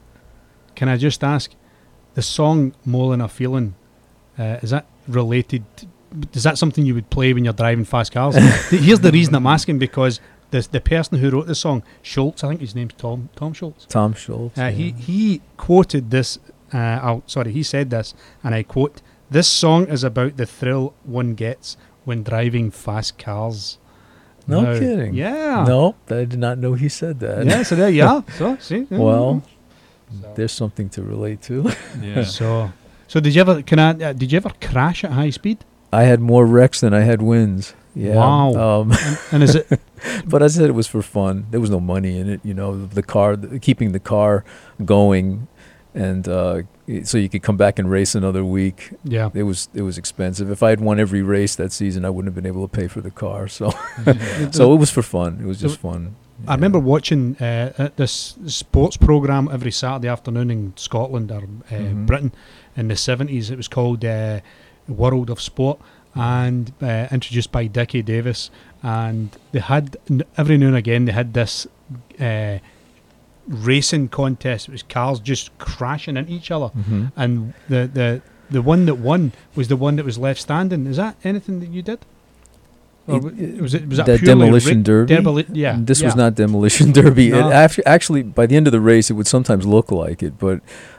Speaker 1: can I just ask, the song "More Than a Feeling," uh, is that related? Is that something you would play when you're driving fast cars? Th- Here's the reason I'm asking, because the the person who wrote the song, Schultz, I think his name's Tom Tom Schultz.
Speaker 3: Tom Schultz.
Speaker 1: Uh,
Speaker 3: yeah.
Speaker 1: He he quoted this. Uh, oh, sorry, he said this, and I quote: "This song is about the thrill one gets when driving fast cars."
Speaker 3: No
Speaker 1: Now-
Speaker 3: kidding.
Speaker 1: Yeah.
Speaker 3: No, I did not know he said that.
Speaker 1: Yeah. So there you are. So see.
Speaker 3: Well,
Speaker 1: So-
Speaker 3: there's something to relate to.
Speaker 2: Yeah.
Speaker 1: So, so did you ever? Can I? Uh, did you ever crash at high speed?
Speaker 3: I had more wrecks than I had wins. Yeah.
Speaker 1: Wow.
Speaker 3: Um,
Speaker 1: And, and is it?
Speaker 3: but I said it was for fun. There was no money in it. You know, the car, the, keeping the car going, and uh, i- so you could come back and race another week.
Speaker 1: Yeah.
Speaker 3: It was it was expensive. If I had won every race that season, I wouldn't have been able to pay for the car. So so it was for fun. It was just fun.
Speaker 1: I remember watching uh, uh, this sports program every Saturday afternoon in Scotland or uh,
Speaker 3: Mhm.
Speaker 1: Britain in the seventies. It was called uh, World of Sport, and uh, introduced by Dickie Davis. And they had n- every now and again they had this uh, racing contest. It was cars just crashing into each other,
Speaker 3: Mhm.
Speaker 1: and the the the one that won was the one that was left standing. Is that anything that you did? Or
Speaker 3: It-
Speaker 1: w- was it was that
Speaker 3: that
Speaker 1: purely
Speaker 3: demolition
Speaker 1: rig-
Speaker 3: derby?
Speaker 1: demoli- yeah,
Speaker 3: This was
Speaker 1: yeah.
Speaker 3: not demolition derby.
Speaker 1: No.
Speaker 3: It actually, actually, by the end of the race, it would sometimes look like it. But,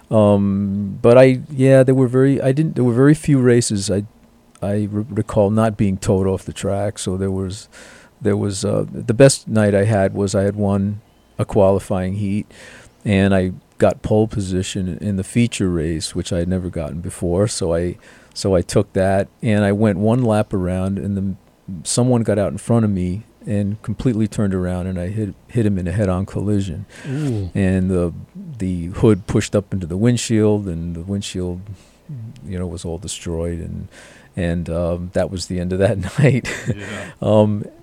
Speaker 3: um, but I, yeah, there were very, I didn't. There were very few races I, I re- recall not being towed off the track. So there was, there was uh, the best night I had was I had won a qualifying heat, and I got pole position in the feature race, which I had never gotten before. So I, so I took that, and I went one lap around, and the someone got out in front of me and completely turned around, and I hit hit him in a head-on collision.
Speaker 1: Ooh.
Speaker 3: And the the hood pushed up into the windshield, and the windshield, you know, was all destroyed, and and um, that was the end of that night.
Speaker 2: Yeah.
Speaker 3: um,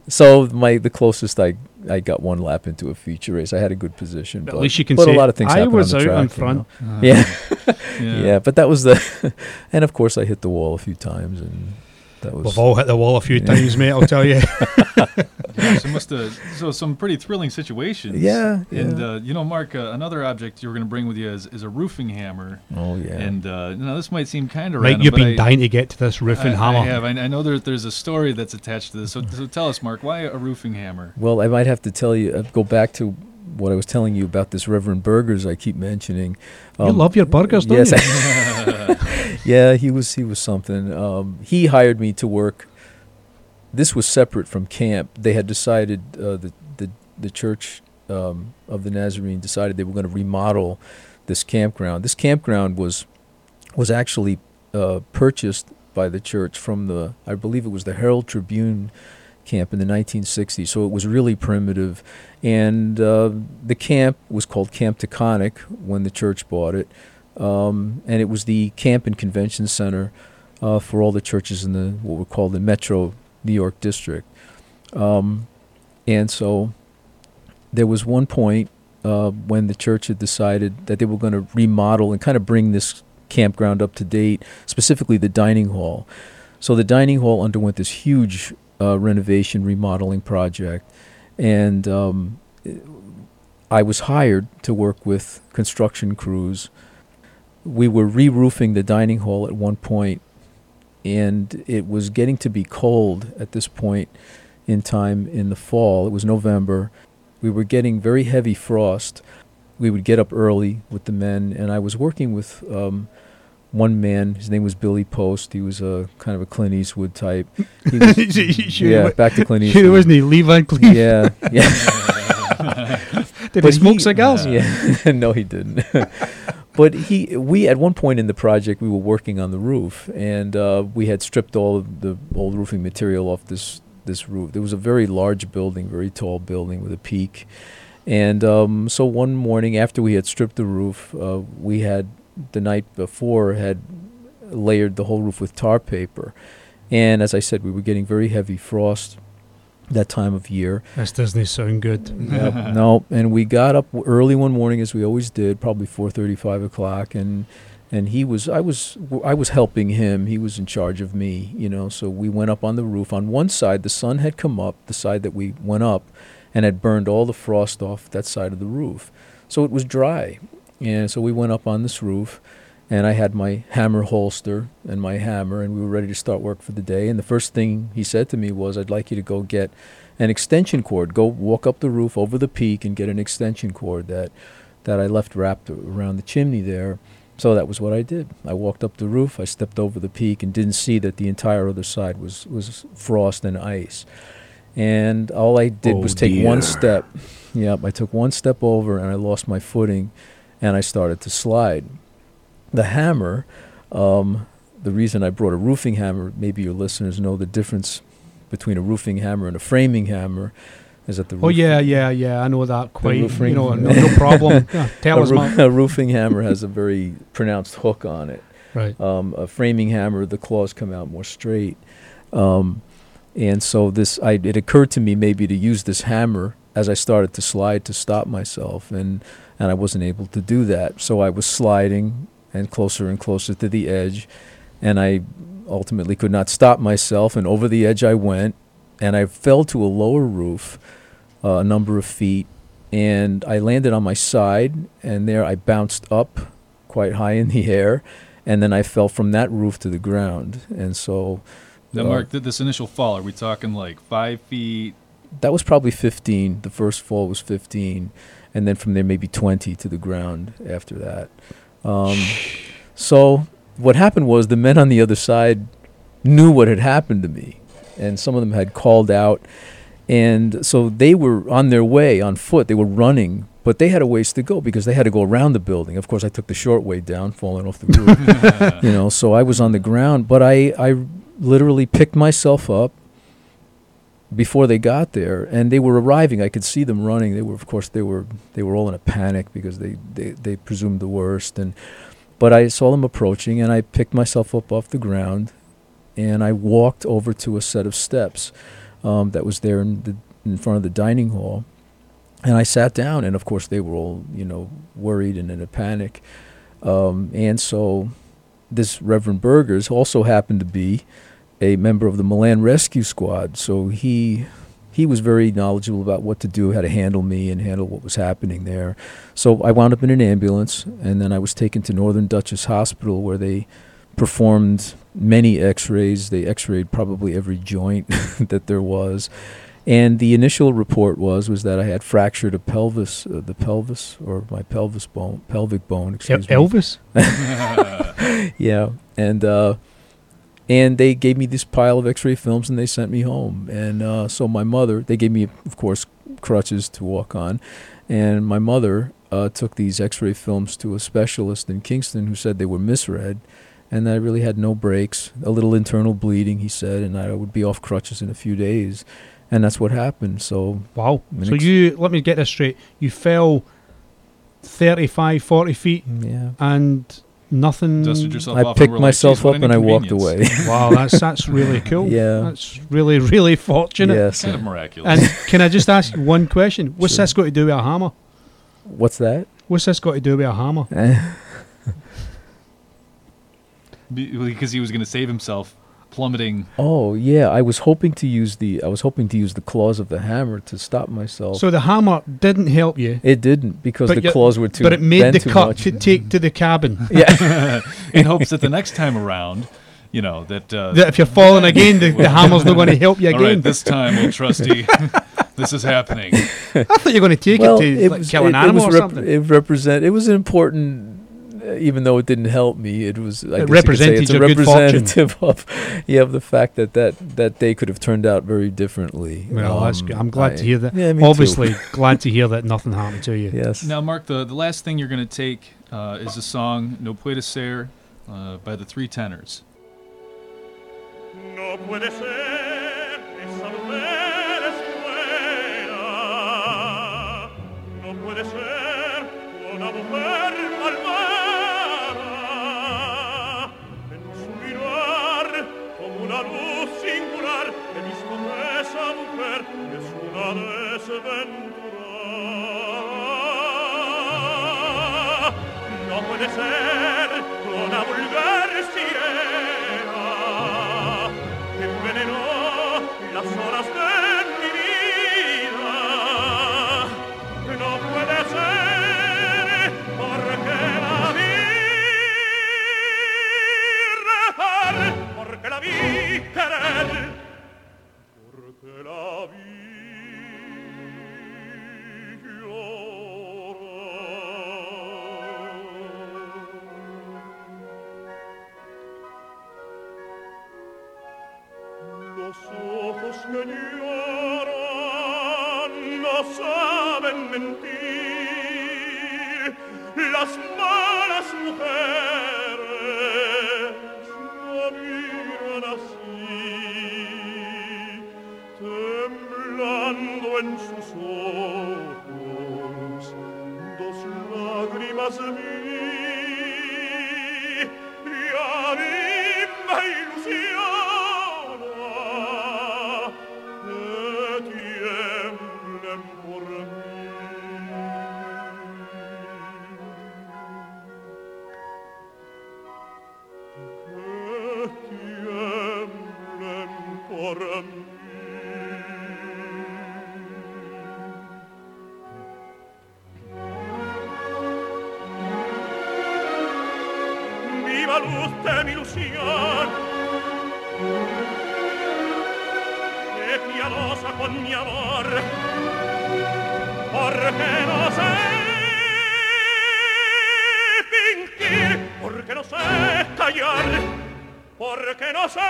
Speaker 3: So my the closest I I got one lap into a feature race. I had a good position,
Speaker 1: At
Speaker 3: but,
Speaker 1: least you can
Speaker 3: but
Speaker 1: say,
Speaker 3: a lot of things
Speaker 1: "I
Speaker 3: happen
Speaker 1: was
Speaker 3: on the
Speaker 1: out
Speaker 3: track,
Speaker 1: in
Speaker 3: you
Speaker 1: front."
Speaker 3: know.
Speaker 2: Uh,
Speaker 3: Yeah.
Speaker 2: yeah.
Speaker 3: Yeah, but that was the, and of course I hit the wall a few times, and that was.
Speaker 1: We've all hit the wall a few
Speaker 3: Yeah.
Speaker 1: times, mate. I'll tell you.
Speaker 2: Gosh, it must have, so some pretty thrilling situations.
Speaker 3: Yeah,
Speaker 2: And,
Speaker 3: yeah.
Speaker 2: uh, you know, Mark, uh, another object you were going to bring with you is, is a roofing hammer.
Speaker 3: Oh yeah.
Speaker 2: And, uh, you know, this might seem kind of
Speaker 1: Right,
Speaker 2: random,
Speaker 1: you've
Speaker 2: but
Speaker 1: been
Speaker 2: I,
Speaker 1: dying to get to this roofing
Speaker 2: I,
Speaker 1: hammer.
Speaker 2: I have. I, I know there, there's a story that's attached to this. So, so tell us, Mark, why a roofing hammer?
Speaker 3: Well, I might have to tell you, uh, go back to what I was telling you about this Reverend Burgers I keep mentioning.
Speaker 1: You
Speaker 3: Um,
Speaker 1: love your burgers, don't
Speaker 3: yes,
Speaker 1: you?
Speaker 3: I- yeah, he was he was something. Um, he hired me to work. This was separate from camp. They had decided uh, the the the church um, of the Nazarene decided they were going to remodel this campground. This campground was was actually uh, purchased by the church from the, I believe it was the Herald Tribune camp in the nineteen sixties. So it was really primitive, and uh, the camp was called Camp Taconic when the church bought it, um, and it was the camp and convention center uh, for all the churches in the what were called the Metro New York district. Um, and so there was one point uh, when the church had decided that they were going to remodel and kind of bring this campground up to date, specifically the dining hall. So the dining hall underwent this huge uh, renovation remodeling project, and um, I was hired to work with construction crews. We were re-roofing the dining hall at one point, and it was getting to be cold at this point in time in the fall. It was November. We were getting very heavy frost. We would get up early with the men, and I was working with um, one man. His name was Billy Post. He was a kind of a Clint Eastwood type. He was,
Speaker 1: Sure,
Speaker 3: yeah,
Speaker 1: wa-
Speaker 3: back to Clint
Speaker 1: sure,
Speaker 3: Eastwood.
Speaker 1: wasn't he? Lee Van Cleef.
Speaker 3: Yeah, yeah.
Speaker 1: Did
Speaker 3: But
Speaker 1: he smoke
Speaker 3: he-
Speaker 1: cigars?
Speaker 3: Yeah. No, he didn't. But he, we at one point in the project, we were working on the roof, and uh, we had stripped all of the old roofing material off this this roof. There was a very large building, very tall building with a peak, and um, so one morning after we had stripped the roof, uh, we had the night before had layered the whole roof with tar paper, and as I said, we were getting very heavy frost that time of year.
Speaker 1: This doesn't sound good.
Speaker 3: Yep, no, and we got up w- early one morning, as we always did, probably four thirty, five o'clock, and and he was, I was, w- I was helping him. He was in charge of me, you know. So we went up on the roof. On one side, the sun had come up, the side that we went up, and had burned all the frost off that side of the roof. So it was dry, and so we went up on this roof, and I had my hammer holster and my hammer, and we were ready to start work for the day. And the first thing he said to me was, "I'd like you to go get an extension cord. Go walk up the roof over the peak and get an extension cord that that I left wrapped around the chimney there." So that was what I did. I walked up the roof, I stepped over the peak, and didn't see that the entire other side was, was frost and ice. And all I did
Speaker 1: Oh,
Speaker 3: was take
Speaker 1: dear.
Speaker 3: one step. Yep, I took one step over, and I lost my footing, and I started to slide. The hammer, um, the reason I brought a roofing hammer, maybe your listeners know the difference between a roofing hammer and a framing hammer, is that the
Speaker 1: Oh
Speaker 3: roof-
Speaker 1: yeah, yeah, yeah. I know that quite. You
Speaker 3: roofing-
Speaker 1: know, no, no problem. Yeah, tell
Speaker 3: a,
Speaker 1: us,
Speaker 3: roo-
Speaker 1: Mark.
Speaker 3: a roofing hammer has a very pronounced hook on it.
Speaker 1: Right.
Speaker 3: Um, a framing hammer, the claws come out more straight. Um, and so this, I, it occurred to me maybe to use this hammer as I started to slide to stop myself, and, and I wasn't able to do that. So I was sliding and closer and closer to the edge, and I ultimately could not stop myself, and over the edge I went, and I fell to a lower roof uh, a number of feet, and I landed on my side, and there I bounced up quite high in the air, and then I fell from that roof to the ground. And so
Speaker 2: Now,
Speaker 3: uh,
Speaker 2: Mark, th- this initial fall, are we talking like five feet?
Speaker 3: that was probably fifteen. The first fall was fifteen, and then from there maybe twenty to the ground after that. Um, so what happened was the men on the other side knew what had happened to me, and some of them had called out, and so they were on their way on foot. They were running, but they had a ways to go because they had to go around the building. Of course, I took the short way down, falling off the roof. You know, so I was on the ground, but I, I literally picked myself up before they got there, and they were arriving. I could see them running. They were, of course, they were they were all in a panic because they, they, they presumed the worst. And but I saw them approaching, and I picked myself up off the ground, and I walked over to a set of steps. um, that was there in the in front of the dining hall. And I sat down, and of course they were all, you know, worried and in a panic. Um, and so this Reverend Burgers also happened to be a member of the Milan Rescue Squad. So he he was very knowledgeable about what to do, how to handle me and handle what was happening there. So I wound up in an ambulance, and then I was taken to Northern Dutchess Hospital, where they performed many x-rays. They x-rayed probably every joint that there was. And the initial report was was that I had fractured a pelvis, uh, the pelvis, or my pelvis bone, pelvic bone, excuse
Speaker 1: El-
Speaker 3: me.
Speaker 1: Elvis?
Speaker 3: Yeah, and uh, and they gave me this pile of X-ray films, and they sent me home. And uh, so my mother, they gave me, of course, crutches to walk on, and my mother uh, took these X-ray films to a specialist in Kingston who said they were misread, and that I really had no breaks, a little internal bleeding, he said, and I would be off crutches in a few days. And that's what happened. So
Speaker 1: Wow.
Speaker 3: I
Speaker 1: So
Speaker 3: ex-
Speaker 1: you, let me get this straight. You fell thirty-five, forty feet
Speaker 3: yeah,
Speaker 1: and nothing.
Speaker 2: Dusted yourself
Speaker 3: I
Speaker 2: off. and
Speaker 3: picked
Speaker 2: were like,
Speaker 3: myself
Speaker 2: "Geez, what
Speaker 3: up
Speaker 2: an
Speaker 3: and I walked
Speaker 2: inconvenience."
Speaker 3: away.
Speaker 1: Wow, that's that's really cool.
Speaker 3: Yeah.
Speaker 1: That's really, really fortunate.
Speaker 3: Yes.
Speaker 2: Kind of miraculous.
Speaker 1: And can I just ask you one question? What's
Speaker 3: Sure.
Speaker 1: this got to do with a hammer?
Speaker 3: What's that?
Speaker 1: What's this got to do with a hammer?
Speaker 2: Be- because he was going to save himself plummeting.
Speaker 3: Oh yeah, I was hoping to use the I was hoping to use the claws of the hammer to stop myself.
Speaker 1: So the hammer didn't help you,
Speaker 3: it didn't, because
Speaker 1: But
Speaker 3: the
Speaker 1: you-
Speaker 3: claws were too
Speaker 1: but it made
Speaker 3: bent
Speaker 1: the
Speaker 3: too
Speaker 1: cut
Speaker 3: much.
Speaker 1: to take to the cabin.
Speaker 3: Yeah.
Speaker 2: in hopes that the next time around, you know, that... Uh,
Speaker 1: That if you're falling again, the, the hammer's not going to help you
Speaker 2: all
Speaker 1: again.
Speaker 2: right, this time, old trusty, this is happening.
Speaker 1: I thought you were going to take
Speaker 3: well,
Speaker 1: it to
Speaker 3: it
Speaker 1: like,
Speaker 3: was,
Speaker 1: kill
Speaker 3: it,
Speaker 1: an
Speaker 3: it
Speaker 1: animal
Speaker 3: was
Speaker 1: or
Speaker 3: rep-
Speaker 1: something.
Speaker 3: It represent. It was an important. Uh, even though it didn't help me, it was. I guess you could say
Speaker 1: represented
Speaker 3: it's a
Speaker 1: your good fortune.
Speaker 3: representative of, yeah, of the fact that, that that day could have turned out very differently.
Speaker 1: Well, that's
Speaker 3: Um,
Speaker 1: good. I'm glad
Speaker 3: I-
Speaker 1: to hear that.
Speaker 3: Yeah, me too.
Speaker 1: Obviously, glad to hear that nothing happened to you.
Speaker 3: Yes.
Speaker 2: Now, Mark, the, the last thing you're going to take uh, is a song, No Puede Ser, uh, by the Three Tenors.
Speaker 5: No puede ser, esa mujer es buena. No puede ser una mujer malvada. En su mirar, como una luz singular, he visto que esa mujer es una desventurada. No puede ser una vulgar sirena que envenenó las horas de mi vida. No puede ser porque la vi rezar, porque la vi querer, porque la vi Los ojos que lloran no saben mentir. Las malas mujeres no miran así, temblando en sus ojos dos lágrimas de mí. Y a mí me ilusiona que tiemblen por mí. Que tiemblen por mí. Viva luz de mi ilusión, sé piadosa con mi amor, porque no sé fingir, porque no sé callar, porque no sé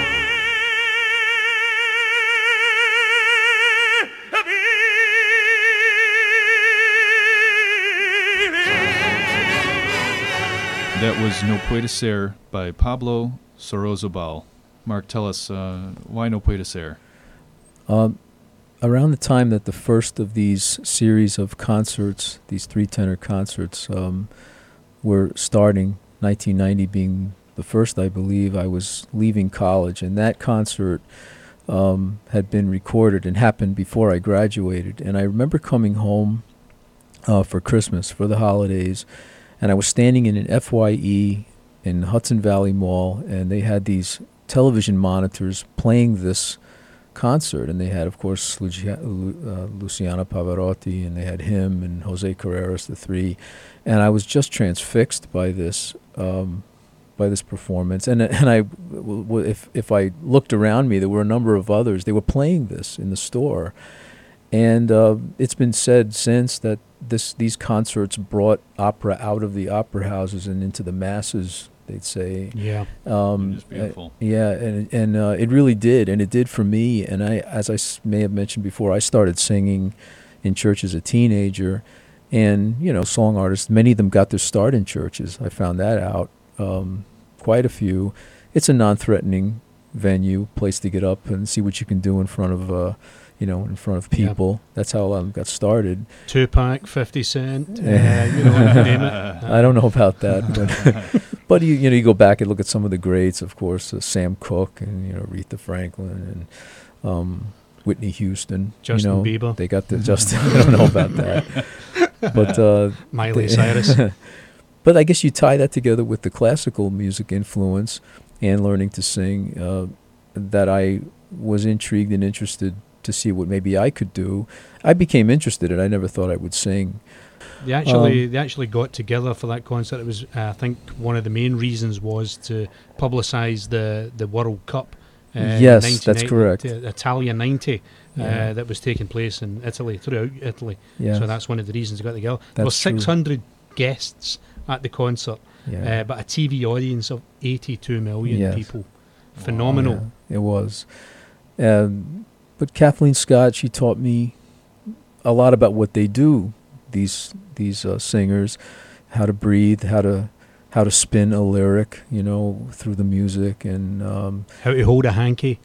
Speaker 2: That was No Puede Ser by Pablo Sorozabal. Mark, tell us, uh, why No Puede Ser?
Speaker 3: Um, around the time that the first of these series of concerts, these three tenor concerts, um, were starting, nineteen ninety being the first, I believe, I was leaving college, and that concert um, had been recorded and happened before I graduated. And I remember coming home uh, for Christmas, for the holidays, and I was standing in an F Y E in Hudson Valley Mall, and they had these television monitors playing this concert, and they had, of course, Lucia, Lu, uh, Luciano Pavarotti, and they had him and Jose Carreras, the three, and I was just transfixed by this um, by this performance. And and I, w- w- if if I looked around me, there were a number of others. They were playing this in the store, and uh, it's been said since that this these concerts brought opera out of the opera houses and into the masses, they'd say.
Speaker 1: Yeah.
Speaker 3: Um,
Speaker 2: It's beautiful.
Speaker 3: uh, yeah, and and uh, it really did, and it did for me. And I, as I s- may have mentioned before, I started singing in church as a teenager, and you know, song artists, many of them got their start in churches. I found that out. Um, quite a few. It's a non-threatening venue, place to get up and see what you can do in front of, uh, you know, in front of
Speaker 1: Yeah.
Speaker 3: people. That's how a lot of them got started.
Speaker 1: Tupac, fifty Cent, uh, you know, you name it.
Speaker 3: I don't know about that, but but you you know, you go back and look at some of the greats, of course, uh, Sam Cooke and you know Aretha Franklin and um, Whitney Houston.
Speaker 1: Justin
Speaker 3: you know,
Speaker 1: Bieber.
Speaker 3: They got the Justin. I don't know about that, but uh,
Speaker 1: Miley
Speaker 3: they-
Speaker 1: Cyrus.
Speaker 3: But I guess you tie that together with the classical music influence and learning to sing. Uh, that I was intrigued and interested to see what maybe I could do. I became interested, and I never thought I would sing.
Speaker 1: They actually
Speaker 3: Um,
Speaker 1: they actually got together for that concert. It was uh, I think one of the main reasons was to publicise the the World Cup. Uh,
Speaker 3: Yes,
Speaker 1: nineteen
Speaker 3: that's
Speaker 1: ninety,
Speaker 3: correct.
Speaker 1: uh, Italia ninety
Speaker 3: Yeah.
Speaker 1: uh, that was taking place in Italy, throughout Italy.
Speaker 3: Yeah,
Speaker 1: So that's one of the reasons they got together. There were
Speaker 3: That's true.
Speaker 1: six hundred guests at the concert,
Speaker 3: yeah.
Speaker 1: uh, but a T V audience of eighty-two million
Speaker 3: Yes.
Speaker 1: people. Phenomenal.
Speaker 3: Yeah, it was. Um, but Kathleen Scott, she taught me a lot about what they do. These these uh, singers, how to breathe, how to how to spin a lyric, you know, through the music, and um,
Speaker 1: How to hold a hanky.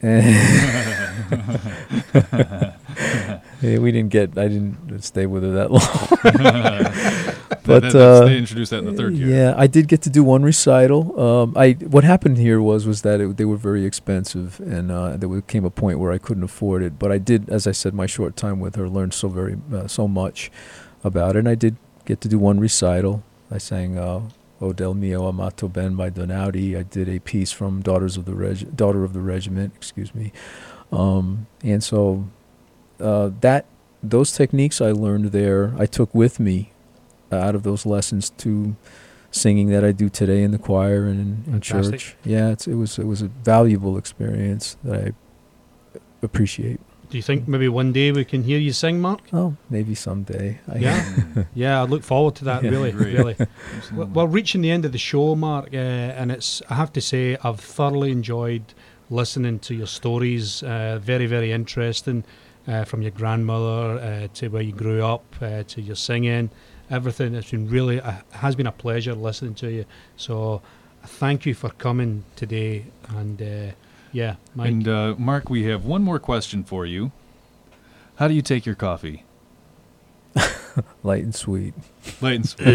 Speaker 3: yeah, we didn't get. I didn't stay with her that long.
Speaker 2: That-
Speaker 3: But,
Speaker 2: that- that's-
Speaker 3: uh,
Speaker 2: they introduced that in the third year.
Speaker 3: Yeah, I did get to do one recital. Um, I what happened here was was that it, they were very expensive, and uh, there wa- came a point where I couldn't afford it. But I did, as I said, my short time with her, learned so very uh, so much about it. And I did get to do one recital. I sang uh, "O del mio amato ben" by Donaudi. I did a piece from Daughters of the Reg- Daughter of the Regiment, excuse me. Um, and so uh, that those techniques I learned there, I took with me out of those lessons to singing that I do today in the choir and in, in
Speaker 1: Fantastic.
Speaker 3: church. Yeah, it's, it was it was a valuable experience that I appreciate.
Speaker 1: Do you think maybe one day we can hear you sing, Mark?
Speaker 3: Oh, maybe someday. I,
Speaker 1: Yeah, yeah. I look forward to that.
Speaker 3: Yeah.
Speaker 1: Really,
Speaker 2: Great.
Speaker 1: really. We're,
Speaker 2: Absolutely.
Speaker 1: we're reaching the end of the show, Mark, uh, and it's. I have to say, I've thoroughly enjoyed listening to your stories. Uh, very, very interesting. Uh, from your grandmother uh, to where you grew up, uh, to your singing, everything. It's been really. Uh, has been a pleasure listening to you. So, thank you for coming today. And uh, yeah, Mike.
Speaker 2: And uh, Mark, we have one more question for you. How do you take your coffee?
Speaker 3: light and sweet.
Speaker 2: Light and sweet.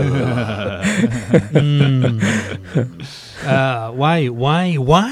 Speaker 1: Mm. uh, why? Why? Why?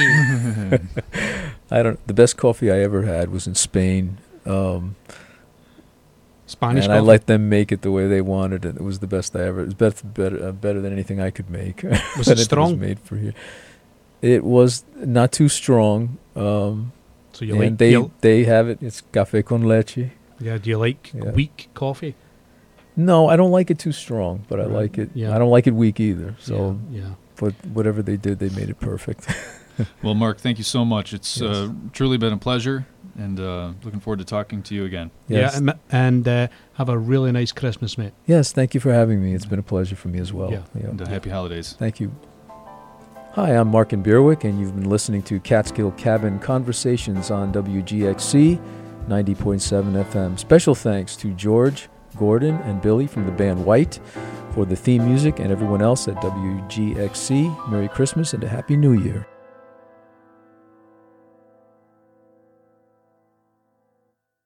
Speaker 3: I don't. The best coffee I ever had was in Spain. Um,
Speaker 1: Spanish
Speaker 3: and
Speaker 1: coffee.
Speaker 3: I let them make it the way they wanted it. It was the best I ever. It was better, better, uh, better than anything I could make.
Speaker 1: Was
Speaker 3: That
Speaker 1: it strong?
Speaker 3: Was made for here. It was not too strong. Um,
Speaker 1: So you
Speaker 3: and
Speaker 1: like?
Speaker 3: they
Speaker 1: you-
Speaker 3: they have it. It's café con leche.
Speaker 1: yeah. Do you like
Speaker 3: Yeah.
Speaker 1: weak coffee?
Speaker 3: No, I don't like it too strong, but I
Speaker 1: Right.
Speaker 3: like it.
Speaker 1: Yeah.
Speaker 3: I don't like it weak either. So,
Speaker 1: yeah. yeah.
Speaker 3: but whatever they did, they made it perfect.
Speaker 2: Well, Mark, thank you so much. It's
Speaker 3: Yes.
Speaker 2: uh, truly been a pleasure, and uh, looking forward to talking to you again.
Speaker 3: Yes.
Speaker 1: Yeah, and, and uh, have a really nice Christmas, mate.
Speaker 3: Yes, thank you for having me. It's been a pleasure for me as well.
Speaker 1: Yeah.
Speaker 2: And uh, happy holidays.
Speaker 3: Thank you. Hi, I'm Markin Bierwick, and you've been listening to Catskill Cabin Conversations on W G X C ninety point seven F M. Special thanks to George, Gordon, and Billy from the band White for the theme music, and everyone else at W G X C. Merry Christmas and a Happy New Year.